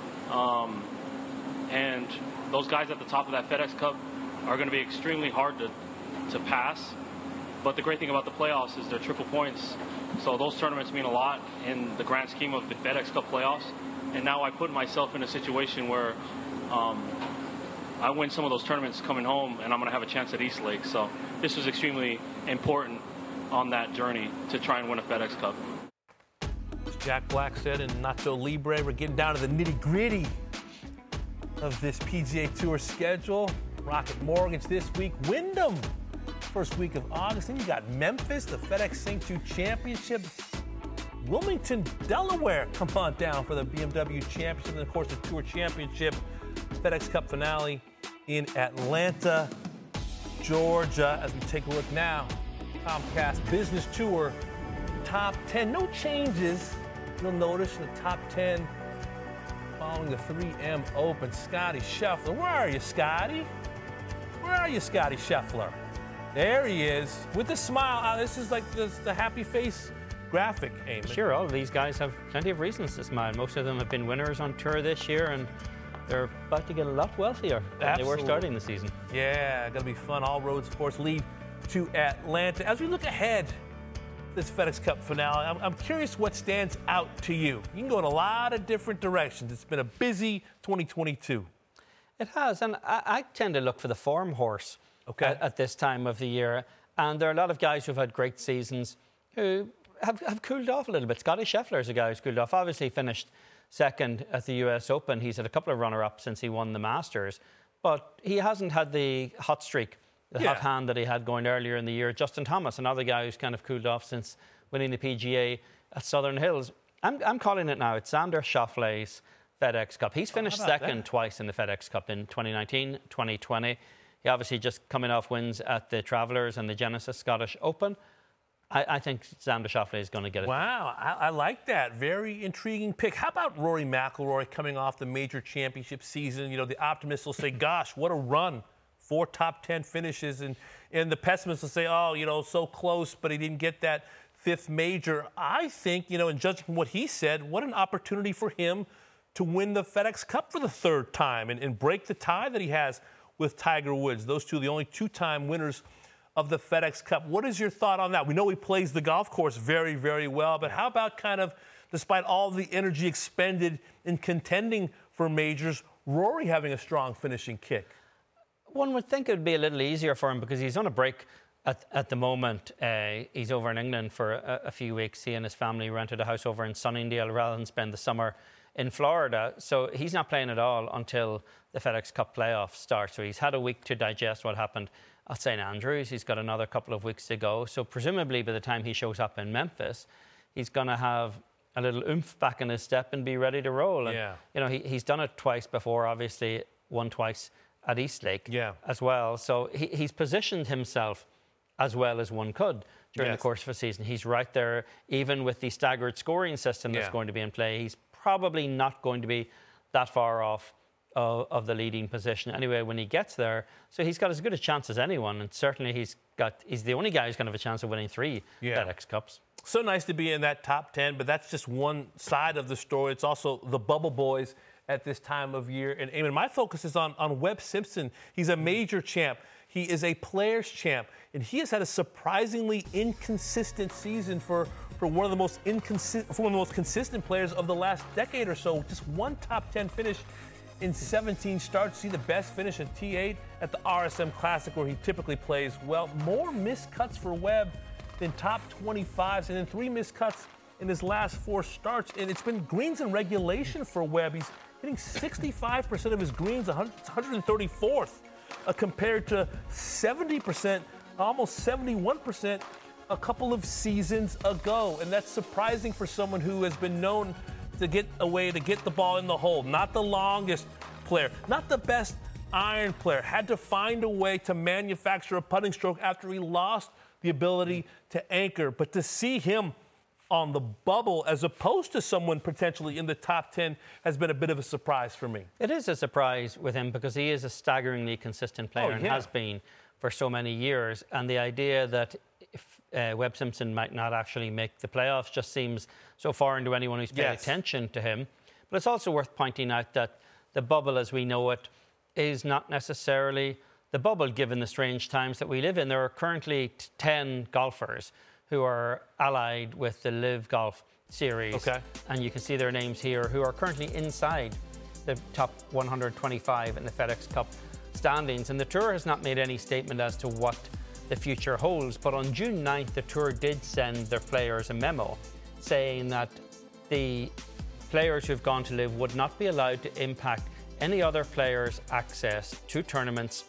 And those guys at the top of that FedEx Cup are going to be extremely hard to pass. But the great thing about the playoffs is they're triple points. So those tournaments mean a lot in the grand scheme of the FedEx Cup playoffs. And now I put myself in a situation where I win some of those tournaments coming home, and I'm going to have a chance at East Lake. So this was extremely important on that journey to try and win a FedEx Cup. As Jack Black said in Nacho Libre, we're getting down to the nitty-gritty of this PGA Tour schedule. Rocket Mortgage this week, Wyndham first week of August. Then you got Memphis, the FedEx St. Jude Championship. Wilmington, Delaware, come on down for the BMW Championship. And, of course, the Tour Championship, FedEx Cup finale in Atlanta, Georgia. As we take a look now, Comcast Business Tour top 10. No changes, you'll notice, in the top 10 following the 3M Open. Scotty Scheffler. Where are you, Scotty? Where are you, Scotty Scheffler? There he is with a smile. This is the happy face graphic, Eamon. Sure, all of these guys have plenty of reasons to smile. Most of them have been winners on tour this year, and they're about to get a lot wealthier than they were starting the season. Yeah, going to be fun. All roads, of course, lead to Atlanta. As we look ahead to this FedEx Cup finale, I'm curious what stands out to you. You can go in a lot of different directions. It's been a busy 2022. It has, and I tend to look for the form horse at this time of the year. And there are a lot of guys who've had great seasons who have cooled off a little bit. Scotty Scheffler is a guy who's cooled off. Obviously finished second at the US Open. He's had a couple of runner-ups since he won the Masters. But he hasn't had the hot streak, the hot hand that he had going earlier in the year. Justin Thomas, another guy who's kind of cooled off since winning the PGA at Southern Hills. I'm calling it now. It's Xander Schauffele's FedEx Cup. He's finished second twice in the FedEx Cup in 2019, 2020. He obviously just coming off wins at the Travelers and the Genesis Scottish Open. I think Xander Schauffele is going to get it. Wow, I like that. Very intriguing pick. How about Rory McIlroy coming off the major championship season? You know, the optimists will say, gosh, what a run. 4 top 10 finishes. And the pessimists will say, oh, you know, so close, but he didn't get that 5th major. I think, you know, and judging from what he said, what an opportunity for him to win the FedEx Cup for the 3rd time and break the tie that he has with Tiger Woods. Those two, the only 2-time winners of the FedEx Cup. What is your thought on that? We know he plays the golf course very, very well, but how about kind of, despite all the energy expended in contending for majors, Rory having a strong finishing kick? One would think it would be a little easier for him because he's on a break at the moment. He's over in England for a few weeks. He and his family rented a house over in Sunningdale rather than spend the summer in Florida. So he's not playing at all until the FedEx Cup playoffs start. So he's had a week to digest what happened at St. Andrews. He's got another couple of weeks to go. So presumably by the time he shows up in Memphis, he's going to have a little oomph back in his step and be ready to roll. And, you know, he's done it twice before, obviously, won twice at Eastlake as well. So he's positioned himself as well as one could during the course of a season. He's right there, even with the staggered scoring system that's going to be in play. He's probably not going to be that far off of the leading position anyway when he gets there. So he's got as good a chance as anyone, and certainly he's the only guy who's going to have a chance of winning 3 FedEx Cups. So nice to be in that top 10, but that's just one side of the story. It's also the Bubble Boys at this time of year. And Eamon, my focus is on Webb Simpson. He's a major champ. He is a players champ, and he has had a surprisingly inconsistent season for one of the most consistent players of the last decade or so. Just one top 10 finish in 17 starts. See the best finish at T8 at the RSM Classic, where he typically plays well. More missed cuts for Webb than top 25s, and then 3 missed cuts in his last 4 starts. And it's been greens in regulation for Webb. He's hitting 65% of his greens, 134th, compared to 70%, almost 71% a couple of seasons ago. And that's surprising for someone who has been known to get a way to get the ball in the hole. Not the longest player, not the best iron player. Had to find a way to manufacture a putting stroke after he lost the ability to anchor. But to see him on the bubble as opposed to someone potentially in the top 10 has been a bit of a surprise for me. It is a surprise with him because he is a staggeringly consistent player and has been for so many years. And the idea that Webb Simpson might not actually make the playoffs just seems so foreign to anyone who's paying attention to him. But it's also worth pointing out that the bubble as we know it is not necessarily the bubble given the strange times that we live in. There are currently 10 golfers who are allied with the Live Golf Series. And you can see their names here, who are currently inside the top 125 in the FedEx Cup standings. And the Tour has not made any statement as to what the future holds. But on June 9th, the Tour did send their players a memo saying that the players who've gone to Live would not be allowed to impact any other players' access to tournaments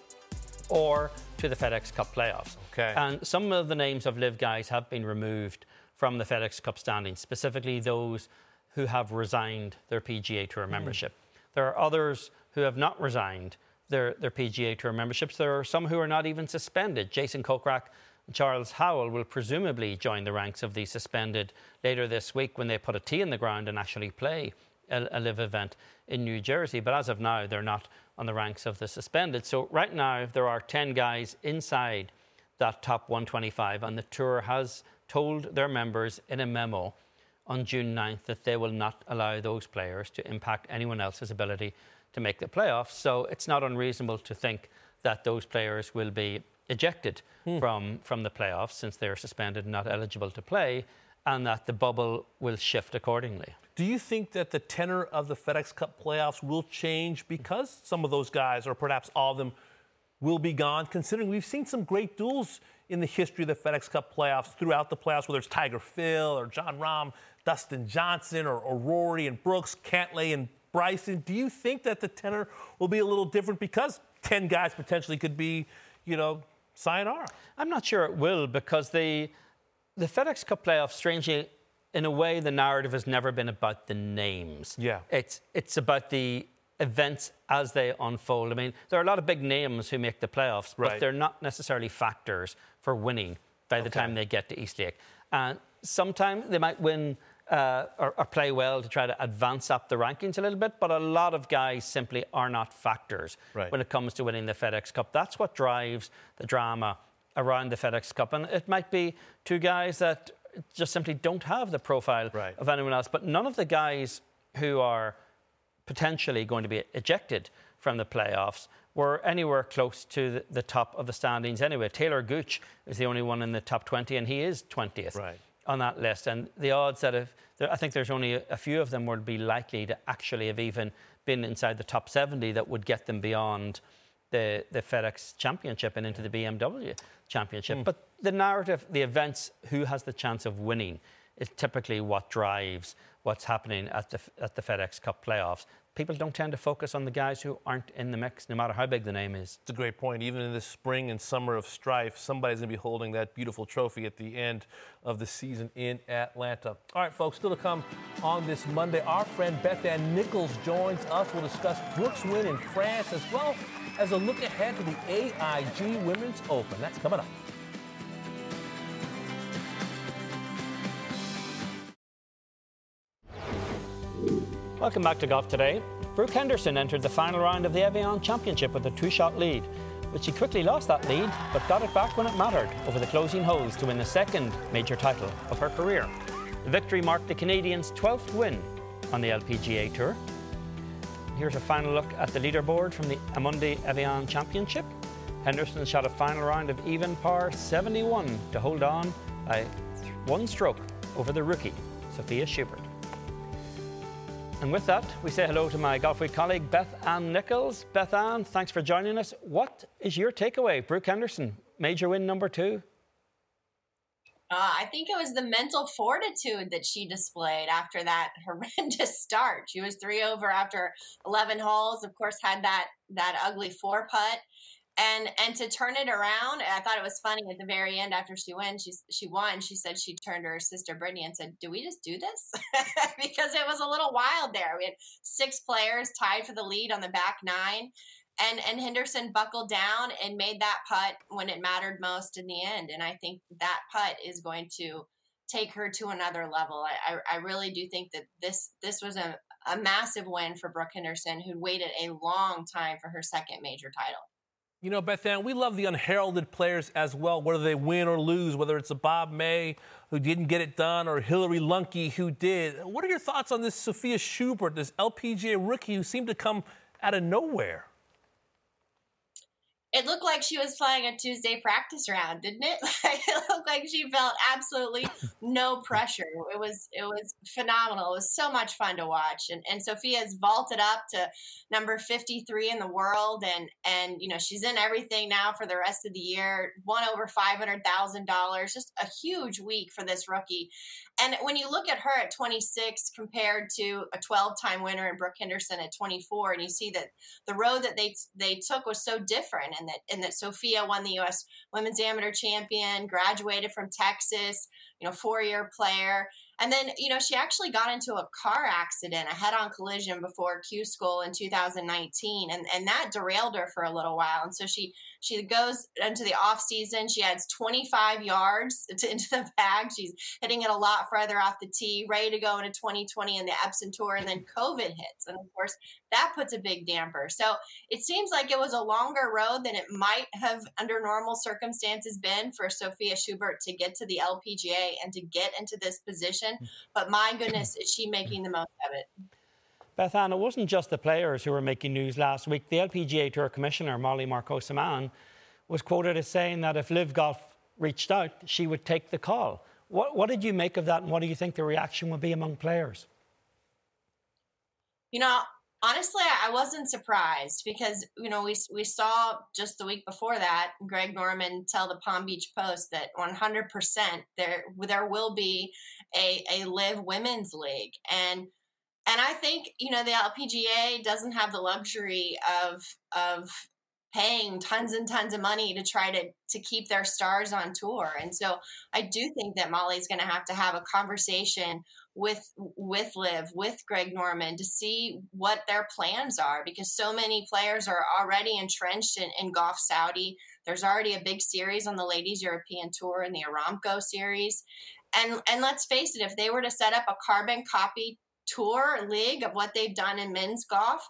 or to the FedEx Cup playoffs. And some of the names of Live guys have been removed from the FedEx Cup standings, specifically those who have resigned their PGA Tour membership. There are others who have not resigned their PGA Tour memberships. There are some who are not even suspended. Jason Kokrak and Charles Howell will presumably join the ranks of the suspended later this week when they put a tee in the ground and actually play a Live event in New Jersey. But as of now, they're not on the ranks of the suspended. So right now, there are 10 guys inside that top 125, and the Tour has told their members in a memo on June 9th that they will not allow those players to impact anyone else's ability to make the playoffs. So it's not unreasonable to think that those players will be ejected from the playoffs since they are suspended and not eligible to play, and that the bubble will shift accordingly. Do you think that the tenor of the FedEx Cup playoffs will change because some of those guys, or perhaps all of them, will be gone, considering we've seen some great duels in the history of the FedEx Cup playoffs throughout the playoffs, whether it's Tiger Phil or Jon Rahm, Dustin Johnson, or Rory and Brooks, Cantlay and Bryson. Do you think that the tenor will be a little different because 10 guys potentially could be, sayonara? I'm not sure it will, because the FedEx Cup playoffs, strangely, in a way, the narrative has never been about the names. It's about the events as they unfold. I mean, there are a lot of big names who make the playoffs, but they're not necessarily factors for winning by the time they get to East Lake. And sometimes they might win or play well to try to advance up the rankings a little bit, but a lot of guys simply are not factors when it comes to winning the FedEx Cup. That's what drives the drama around the FedEx Cup. And it might be two guys that just simply don't have the profile of anyone else. But none of the guys who are potentially going to be ejected from the playoffs were anywhere close to the top of the standings anyway. Taylor Gooch is the only one in the top 20, and he is 20th on that list. And the odds that I think there's only a few of them would be likely to actually have even been inside the top 70 that would get them beyond the FedEx Championship and into the BMW Championship. But the narrative, the events, who has the chance of winning is typically what drives what's happening at the FedEx Cup playoffs. People don't tend to focus on the guys who aren't in the mix, no matter how big the name is. It's a great point. Even in this spring and summer of strife, somebody's going to be holding that beautiful trophy at the end of the season in Atlanta. All right, folks, still to come on this Monday, our friend Beth Ann Nichols joins us. We'll discuss Brooke's win in France, as well as a look ahead to the AIG Women's Open. That's coming up. Welcome back to Golf Today. Brooke Henderson entered the final round of the Evian Championship with a 2-shot lead, but she quickly lost that lead, but got it back when it mattered over the closing holes to win the second major title of her career. The victory marked the Canadians' 12th win on the LPGA Tour. Here's a final look at the leaderboard from the Amundi Evian Championship. Henderson shot a final round of even par 71 to hold on by one stroke over the rookie, Sophia Schubert. And with that, we say hello to my Golf Week colleague, Beth Ann Nichols. Beth Ann, thanks for joining us. What is your takeaway? Brooke Henderson, major win number 2. I think it was the mental fortitude that she displayed after that horrendous start. She was 3 over after 11 holes, of course, had that ugly 4-putt. And to turn it around, I thought it was funny at the very end after she won. She said she turned to her sister Brittany and said, "Do we just do this?" Because it was a little wild there. We had 6 players tied for the lead on the back 9, and Henderson buckled down and made that putt when it mattered most in the end. And I think that putt is going to take her to another level. I really do think that this was a massive win for Brooke Henderson, who waited a long time for her second major title. You know, Beth Ann, we love the unheralded players as well, whether they win or lose, whether it's a Bob May who didn't get it done or Hillary Lunke who did. What are your thoughts on this Sophia Schubert, this LPGA rookie who seemed to come out of nowhere? It looked like she was playing a Tuesday practice round, didn't it? It looked like she felt absolutely no pressure. It was phenomenal. It was so much fun to watch. And Sophia's vaulted up to number 53 in the world. And you know, she's in everything now for the rest of the year. Won over $500,000. Just a huge week for this rookie. And when you look at her at 26 compared to a 12-time winner in Brooke Henderson at 24, and you see that the road that they took was so different, and that Sophia won the U.S. Women's Amateur Champion, graduated from Texas, 4-year player. And then, she actually got into a car accident, a head-on collision before Q School in 2019, and that derailed her for a little while. And so she goes into the off season. She adds 25 yards into the bag. She's hitting it a lot further off the tee, ready to go into 2020 in the Epson Tour, and then COVID hits. And of course, that puts a big damper. So it seems like it was a longer road than it might have under normal circumstances been for Sophia Schubert to get to the LPGA and to get into this position. But my goodness, is she making the most of it. Beth Ann, it wasn't just the players who were making news last week. The LPGA Tour Commissioner, Molly Marcoux-Samaan, was quoted as saying that if Liv Golf reached out, she would take the call. What did you make of that, and what do you think the reaction would be among players? Honestly, I wasn't surprised because, we saw just the week before that, Greg Norman tell the Palm Beach Post that 100% there will be a Liv Women's League. And I think, the LPGA doesn't have the luxury of paying tons and tons of money to try to keep their stars on tour. And so I do think that Molly's going to have a conversation with Liv, with Greg Norman, to see what their plans are, because so many players are already entrenched in Golf Saudi. There's already a big series on the Ladies European Tour and the Aramco Series. And let's face it, if they were to set up a carbon copy tour league of what they've done in men's golf,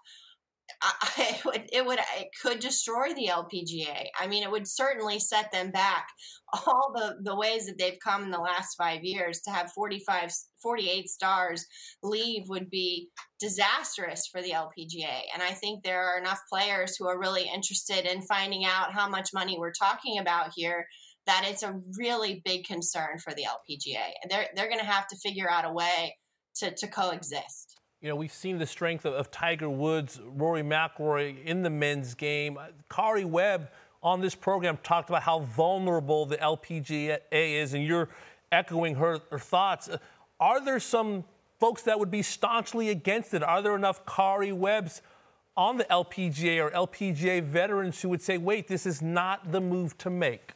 it could destroy the LPGA. I mean, it would certainly set them back. All the ways that they've come in the last 5 years, to have 48 stars leave would be disastrous for the LPGA. And I think there are enough players who are really interested in finding out how much money we're talking about here, that it's a really big concern for the LPGA. And they're going to have to figure out a way to coexist. You know, we've seen the strength of Tiger Woods, Rory McIlroy in the men's game. Karrie Webb on this program talked about how vulnerable the LPGA is, and you're echoing her thoughts. Are there some folks that would be staunchly against it? Are there enough Karrie Webbs on the LPGA or LPGA veterans who would say, wait, this is not the move to make?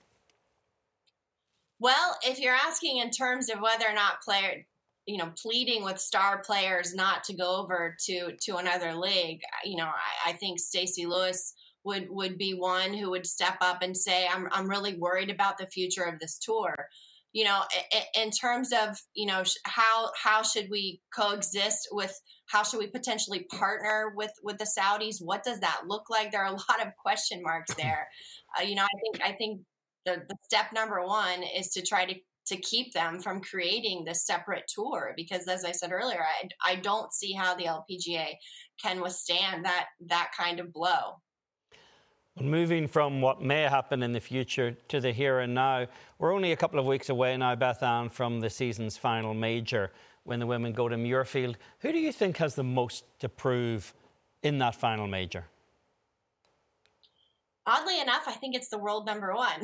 Well, if you're asking in terms of whether or not pleading with star players not to go over to another league, I think Stacey Lewis would be one who would step up and say, I'm really worried about the future of this tour. You know, in terms of, how should we coexist with, how should we potentially partner with the Saudis? What does that look like? There are a lot of question marks there. I think the step number one is to try to keep them from creating this separate tour, because as I said earlier, I don't see how the LPGA can withstand that kind of blow. Moving from what may happen in the future to the here and now, we're only a couple of weeks away now, Beth Ann, from the season's final major when the women go to Muirfield. Who do you think has the most to prove in that final major? Oddly enough, I think it's the world number one.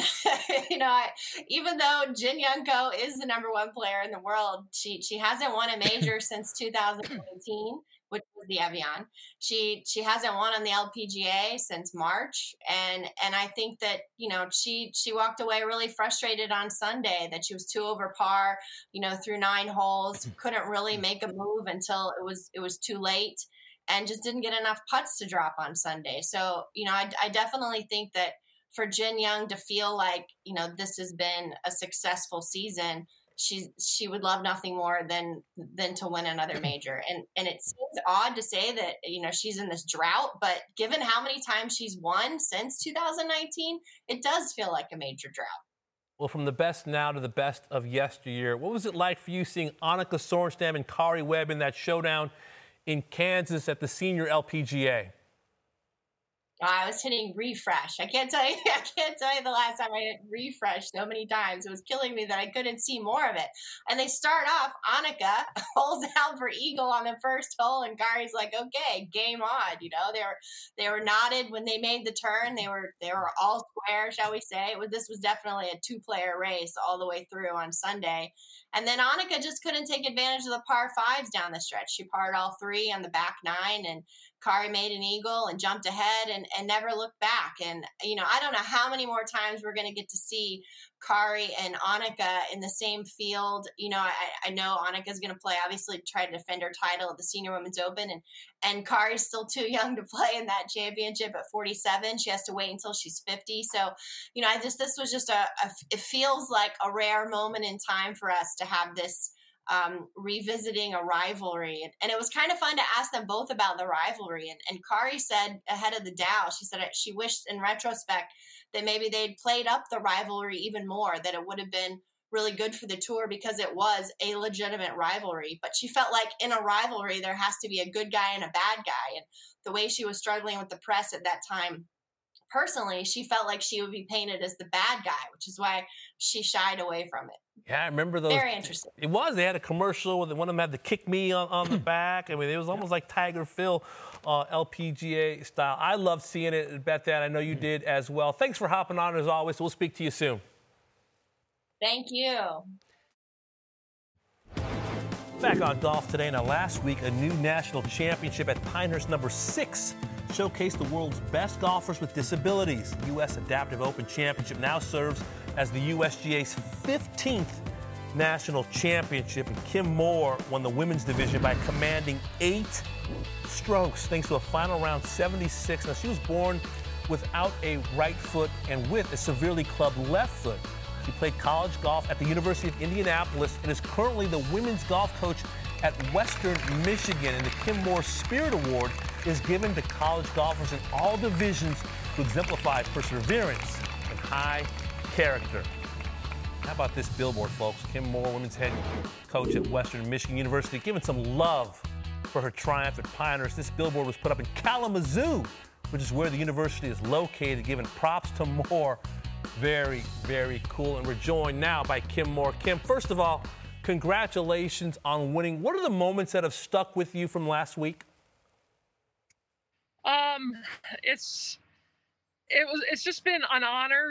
Even though Jin Young Ko is the number one player in the world, she hasn't won a major since 2019, which was the Evian. She hasn't won on the LPGA since March, and I think that she walked away really frustrated on Sunday that she was 2 over par, through 9 holes, couldn't really make a move until it was too late, and just didn't get enough putts to drop on Sunday. So, I definitely think that for Jin Young to feel like, this has been a successful season, she would love nothing more than to win another major. And it seems odd to say that, she's in this drought, but given how many times she's won since 2019, it does feel like a major drought. Well, from the best now to the best of yesteryear, what was it like for you seeing Annika Sorenstam and Karrie Webb in that showdown in Kansas at the Senior LPGA? I was hitting refresh. I can't tell you the last time I hit refresh so many times. It was killing me that I couldn't see more of it. And they start off, Annika holds out for eagle on the first hole, and Karrie's like, okay, game on. They were knotted when they made the turn. They were all square, shall we say. This was definitely a 2-player race all the way through on Sunday. And then Annika just couldn't take advantage of the par 5s down the stretch. She parred all 3 on the back 9, and Karrie made an eagle and jumped ahead and never looked back. And, I don't know how many more times we're going to get to see Karrie and Annika in the same field. I know Annika's going to play, obviously, try to defend her title at the Senior Women's Open. And Karrie's still too young to play in that championship at 47. She has to wait until she's 50. So, this was just it feels like a rare moment in time for us to have this revisiting a rivalry. And it was kind of fun to ask them both about the rivalry. And Karrie said ahead of the Dow, she said she wished in retrospect that maybe they'd played up the rivalry even more, that it would have been really good for the tour because it was a legitimate rivalry. But she felt like in a rivalry, there has to be a good guy and a bad guy. And the way she was struggling with the press at that time, personally, she felt like she would be painted as the bad guy, which is why she shied away from it. Yeah, I remember those. Very interesting. It was. They had a commercial where one of them had to kick me on the back. I mean, it was almost like Tiger Phil LPGA style. I loved seeing it. Beth Ann, I know you did as well. Thanks for hopping on as always. We'll speak to you soon. Thank you. Back on golf today. Now, last week, a new national championship at Pinehurst number 6 showcased the world's best golfers with disabilities. The U.S. Adaptive Open Championship now serves as the USGA's 15th national championship. And Kim Moore won the women's division by commanding 8 strokes thanks to a final round 76. Now, she was born without a right foot and with a severely clubbed left foot. She played college golf at the University of Indianapolis and is currently the women's golf coach at Western Michigan. And the Kim Moore Spirit Award is given to college golfers in all divisions who exemplify perseverance and high character. How about this billboard, folks? Kim Moore, women's head coach at Western Michigan University, giving some love for her triumph at Pinehurst. This billboard was put up in Kalamazoo, which is where the university is located, giving props to Moore. Very, very cool. And we're joined now by Kim Moore. Kim, first of all, congratulations on winning. What are the moments that have stuck with you from last week? It's just been an honor.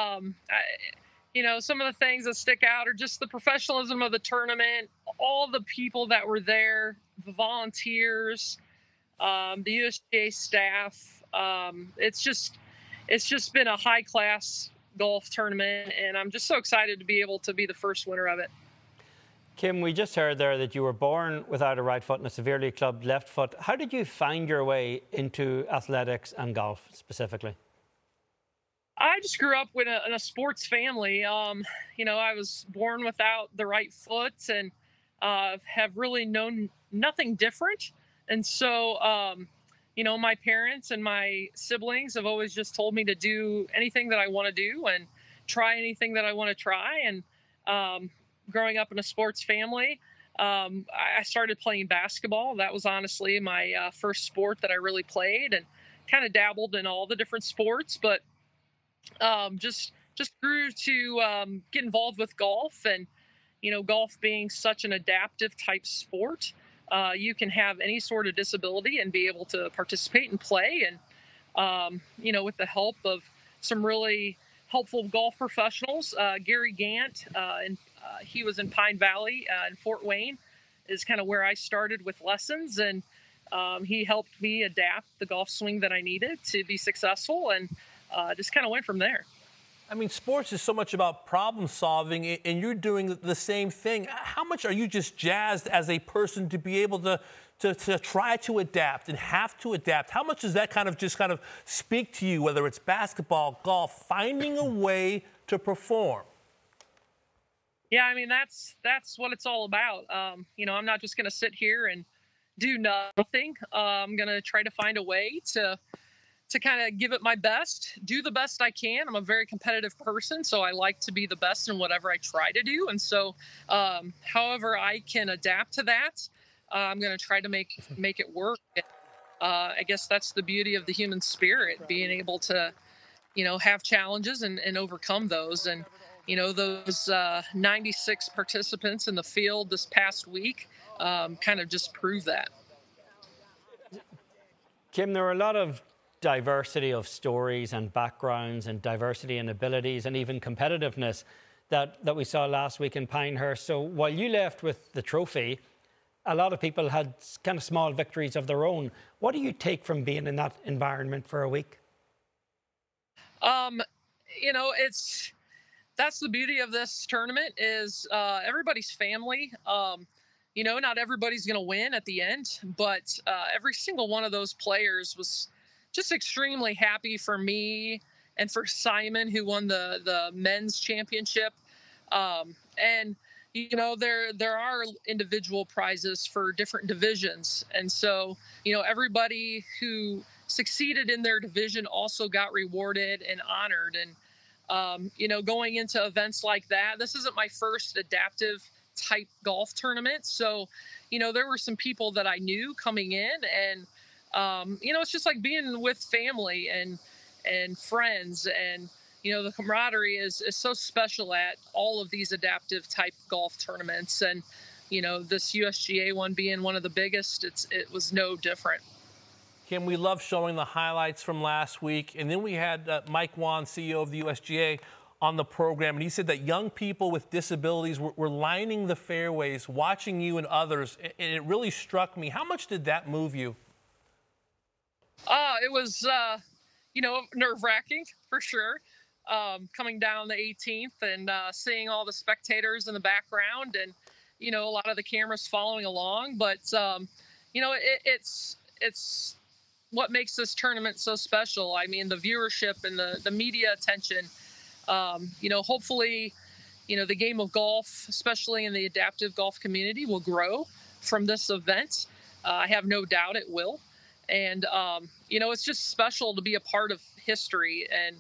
Some of the things that stick out are just the professionalism of the tournament, all the people that were there, the volunteers, the USGA staff. It's just been a high-class golf tournament, and I'm just so excited to be able to be the first winner of it. Kim, we just heard there that you were born without a right foot and a severely clubbed left foot. How did you find your way into athletics and golf specifically? I just grew up in a sports family. I was born without the right foot and have really known nothing different. And so, my parents and my siblings have always just told me to do anything that I want to do and try anything that I want to try. And growing up in a sports family, I started playing basketball. That was honestly my first sport that I really played, and kind of dabbled in all the different sports, but just grew to get involved with golf. And golf being such an adaptive type sport, you can have any sort of disability and be able to participate and play. And with the help of some really helpful golf professionals, Gary Gant, and he was in Pine Valley in Fort Wayne, is kind of where I started with lessons. And he helped me adapt the golf swing that I needed to be successful, and just kind of went from there. I mean, sports is so much about problem solving, and you're doing the same thing. How much are you just jazzed as a person to be able to try to adapt and have to adapt? How much does that kind of speak to you, whether it's basketball, golf, finding a way to perform? Yeah, I mean, that's what it's all about. I'm not just going to sit here and do nothing. I'm going to try to find a way to kind of give it my best, do the best I can. I'm a very competitive person, so I like to be the best in whatever I try to do. And so however I can adapt to that, I'm going to try to make it work. I guess that's the beauty of the human spirit, being able to, have challenges and overcome those. And, those 96 participants in the field this past week kind of just prove that. Kim, there are a lot of diversity of stories and backgrounds and diversity in abilities and even competitiveness that we saw last week in Pinehurst. So while you left with the trophy, a lot of people had kind of small victories of their own. What do you take from being in that environment for a week? That's the beauty of this tournament is everybody's family. Not everybody's going to win at the end, but every single one of those players was just extremely happy for me and for Simon, who won the men's championship. And there are individual prizes for different divisions. And so, everybody who succeeded in their division also got rewarded and honored. And, going into events like that, this isn't my first adaptive type golf tournament. So, there were some people that I knew coming in, and it's just like being with family and friends, and the camaraderie is so special at all of these adaptive type golf tournaments. And this USGA one being one of the biggest, it was no different. Kim, we love showing the highlights from last week, and then we had Mike Whan, CEO of the USGA, on the program, and he said that young people with disabilities were lining the fairways, watching you and others, and it really struck me. How much did that move you? It was, nerve-wracking for sure. Coming down the 18th and seeing all the spectators in the background, and a lot of the cameras following along. But it's what makes this tournament so special. I mean, the viewership and the media attention. Hopefully, the game of golf, especially in the adaptive golf community, will grow from this event. I have no doubt it will. And, it's just special to be a part of history. And,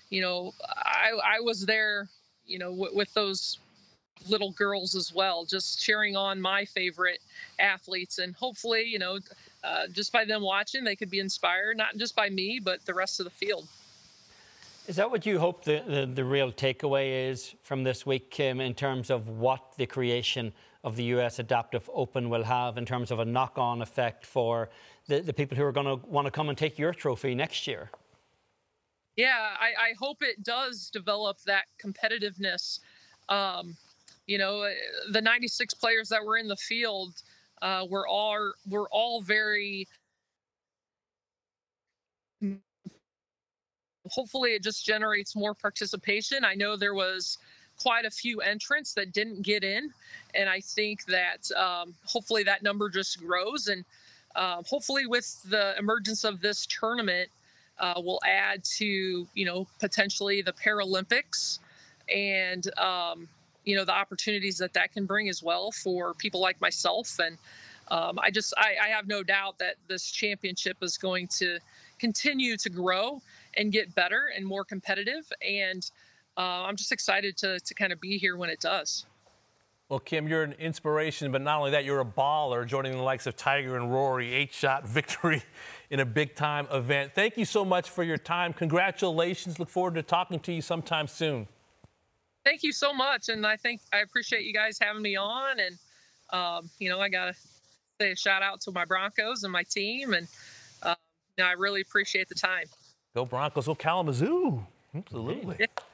I was there, with those little girls as well, just cheering on my favorite athletes. And hopefully, just by them watching, they could be inspired, not just by me, but the rest of the field. Is that what you hope the real takeaway is from this week, Kim, in terms of what the creation of the US Adaptive Open will have in terms of a knock-on effect for the people who are going to want to come and take your trophy next year? Yeah, I hope it does develop that competitiveness. The 96 players that were in the field were all very. Hopefully, it just generates more participation. I know there was quite a few entrants that didn't get in, and I think that hopefully that number just grows. And hopefully, with the emergence of this tournament, will add to potentially the Paralympics and the opportunities that can bring as well for people like myself. And I have no doubt that this championship is going to continue to grow and get better and more competitive. And I'm just excited to kind of be here when it does. Well, Kim, you're an inspiration, but not only that, you're a baller, joining the likes of Tiger and Rory, 8-shot victory in a big-time event. Thank you so much for your time. Congratulations. Look forward to talking to you sometime soon. Thank you so much, and I appreciate you guys having me on. And, I got to say a shout-out to my Broncos and my team, and I really appreciate the time. Go Broncos, go Kalamazoo. Absolutely. Yeah.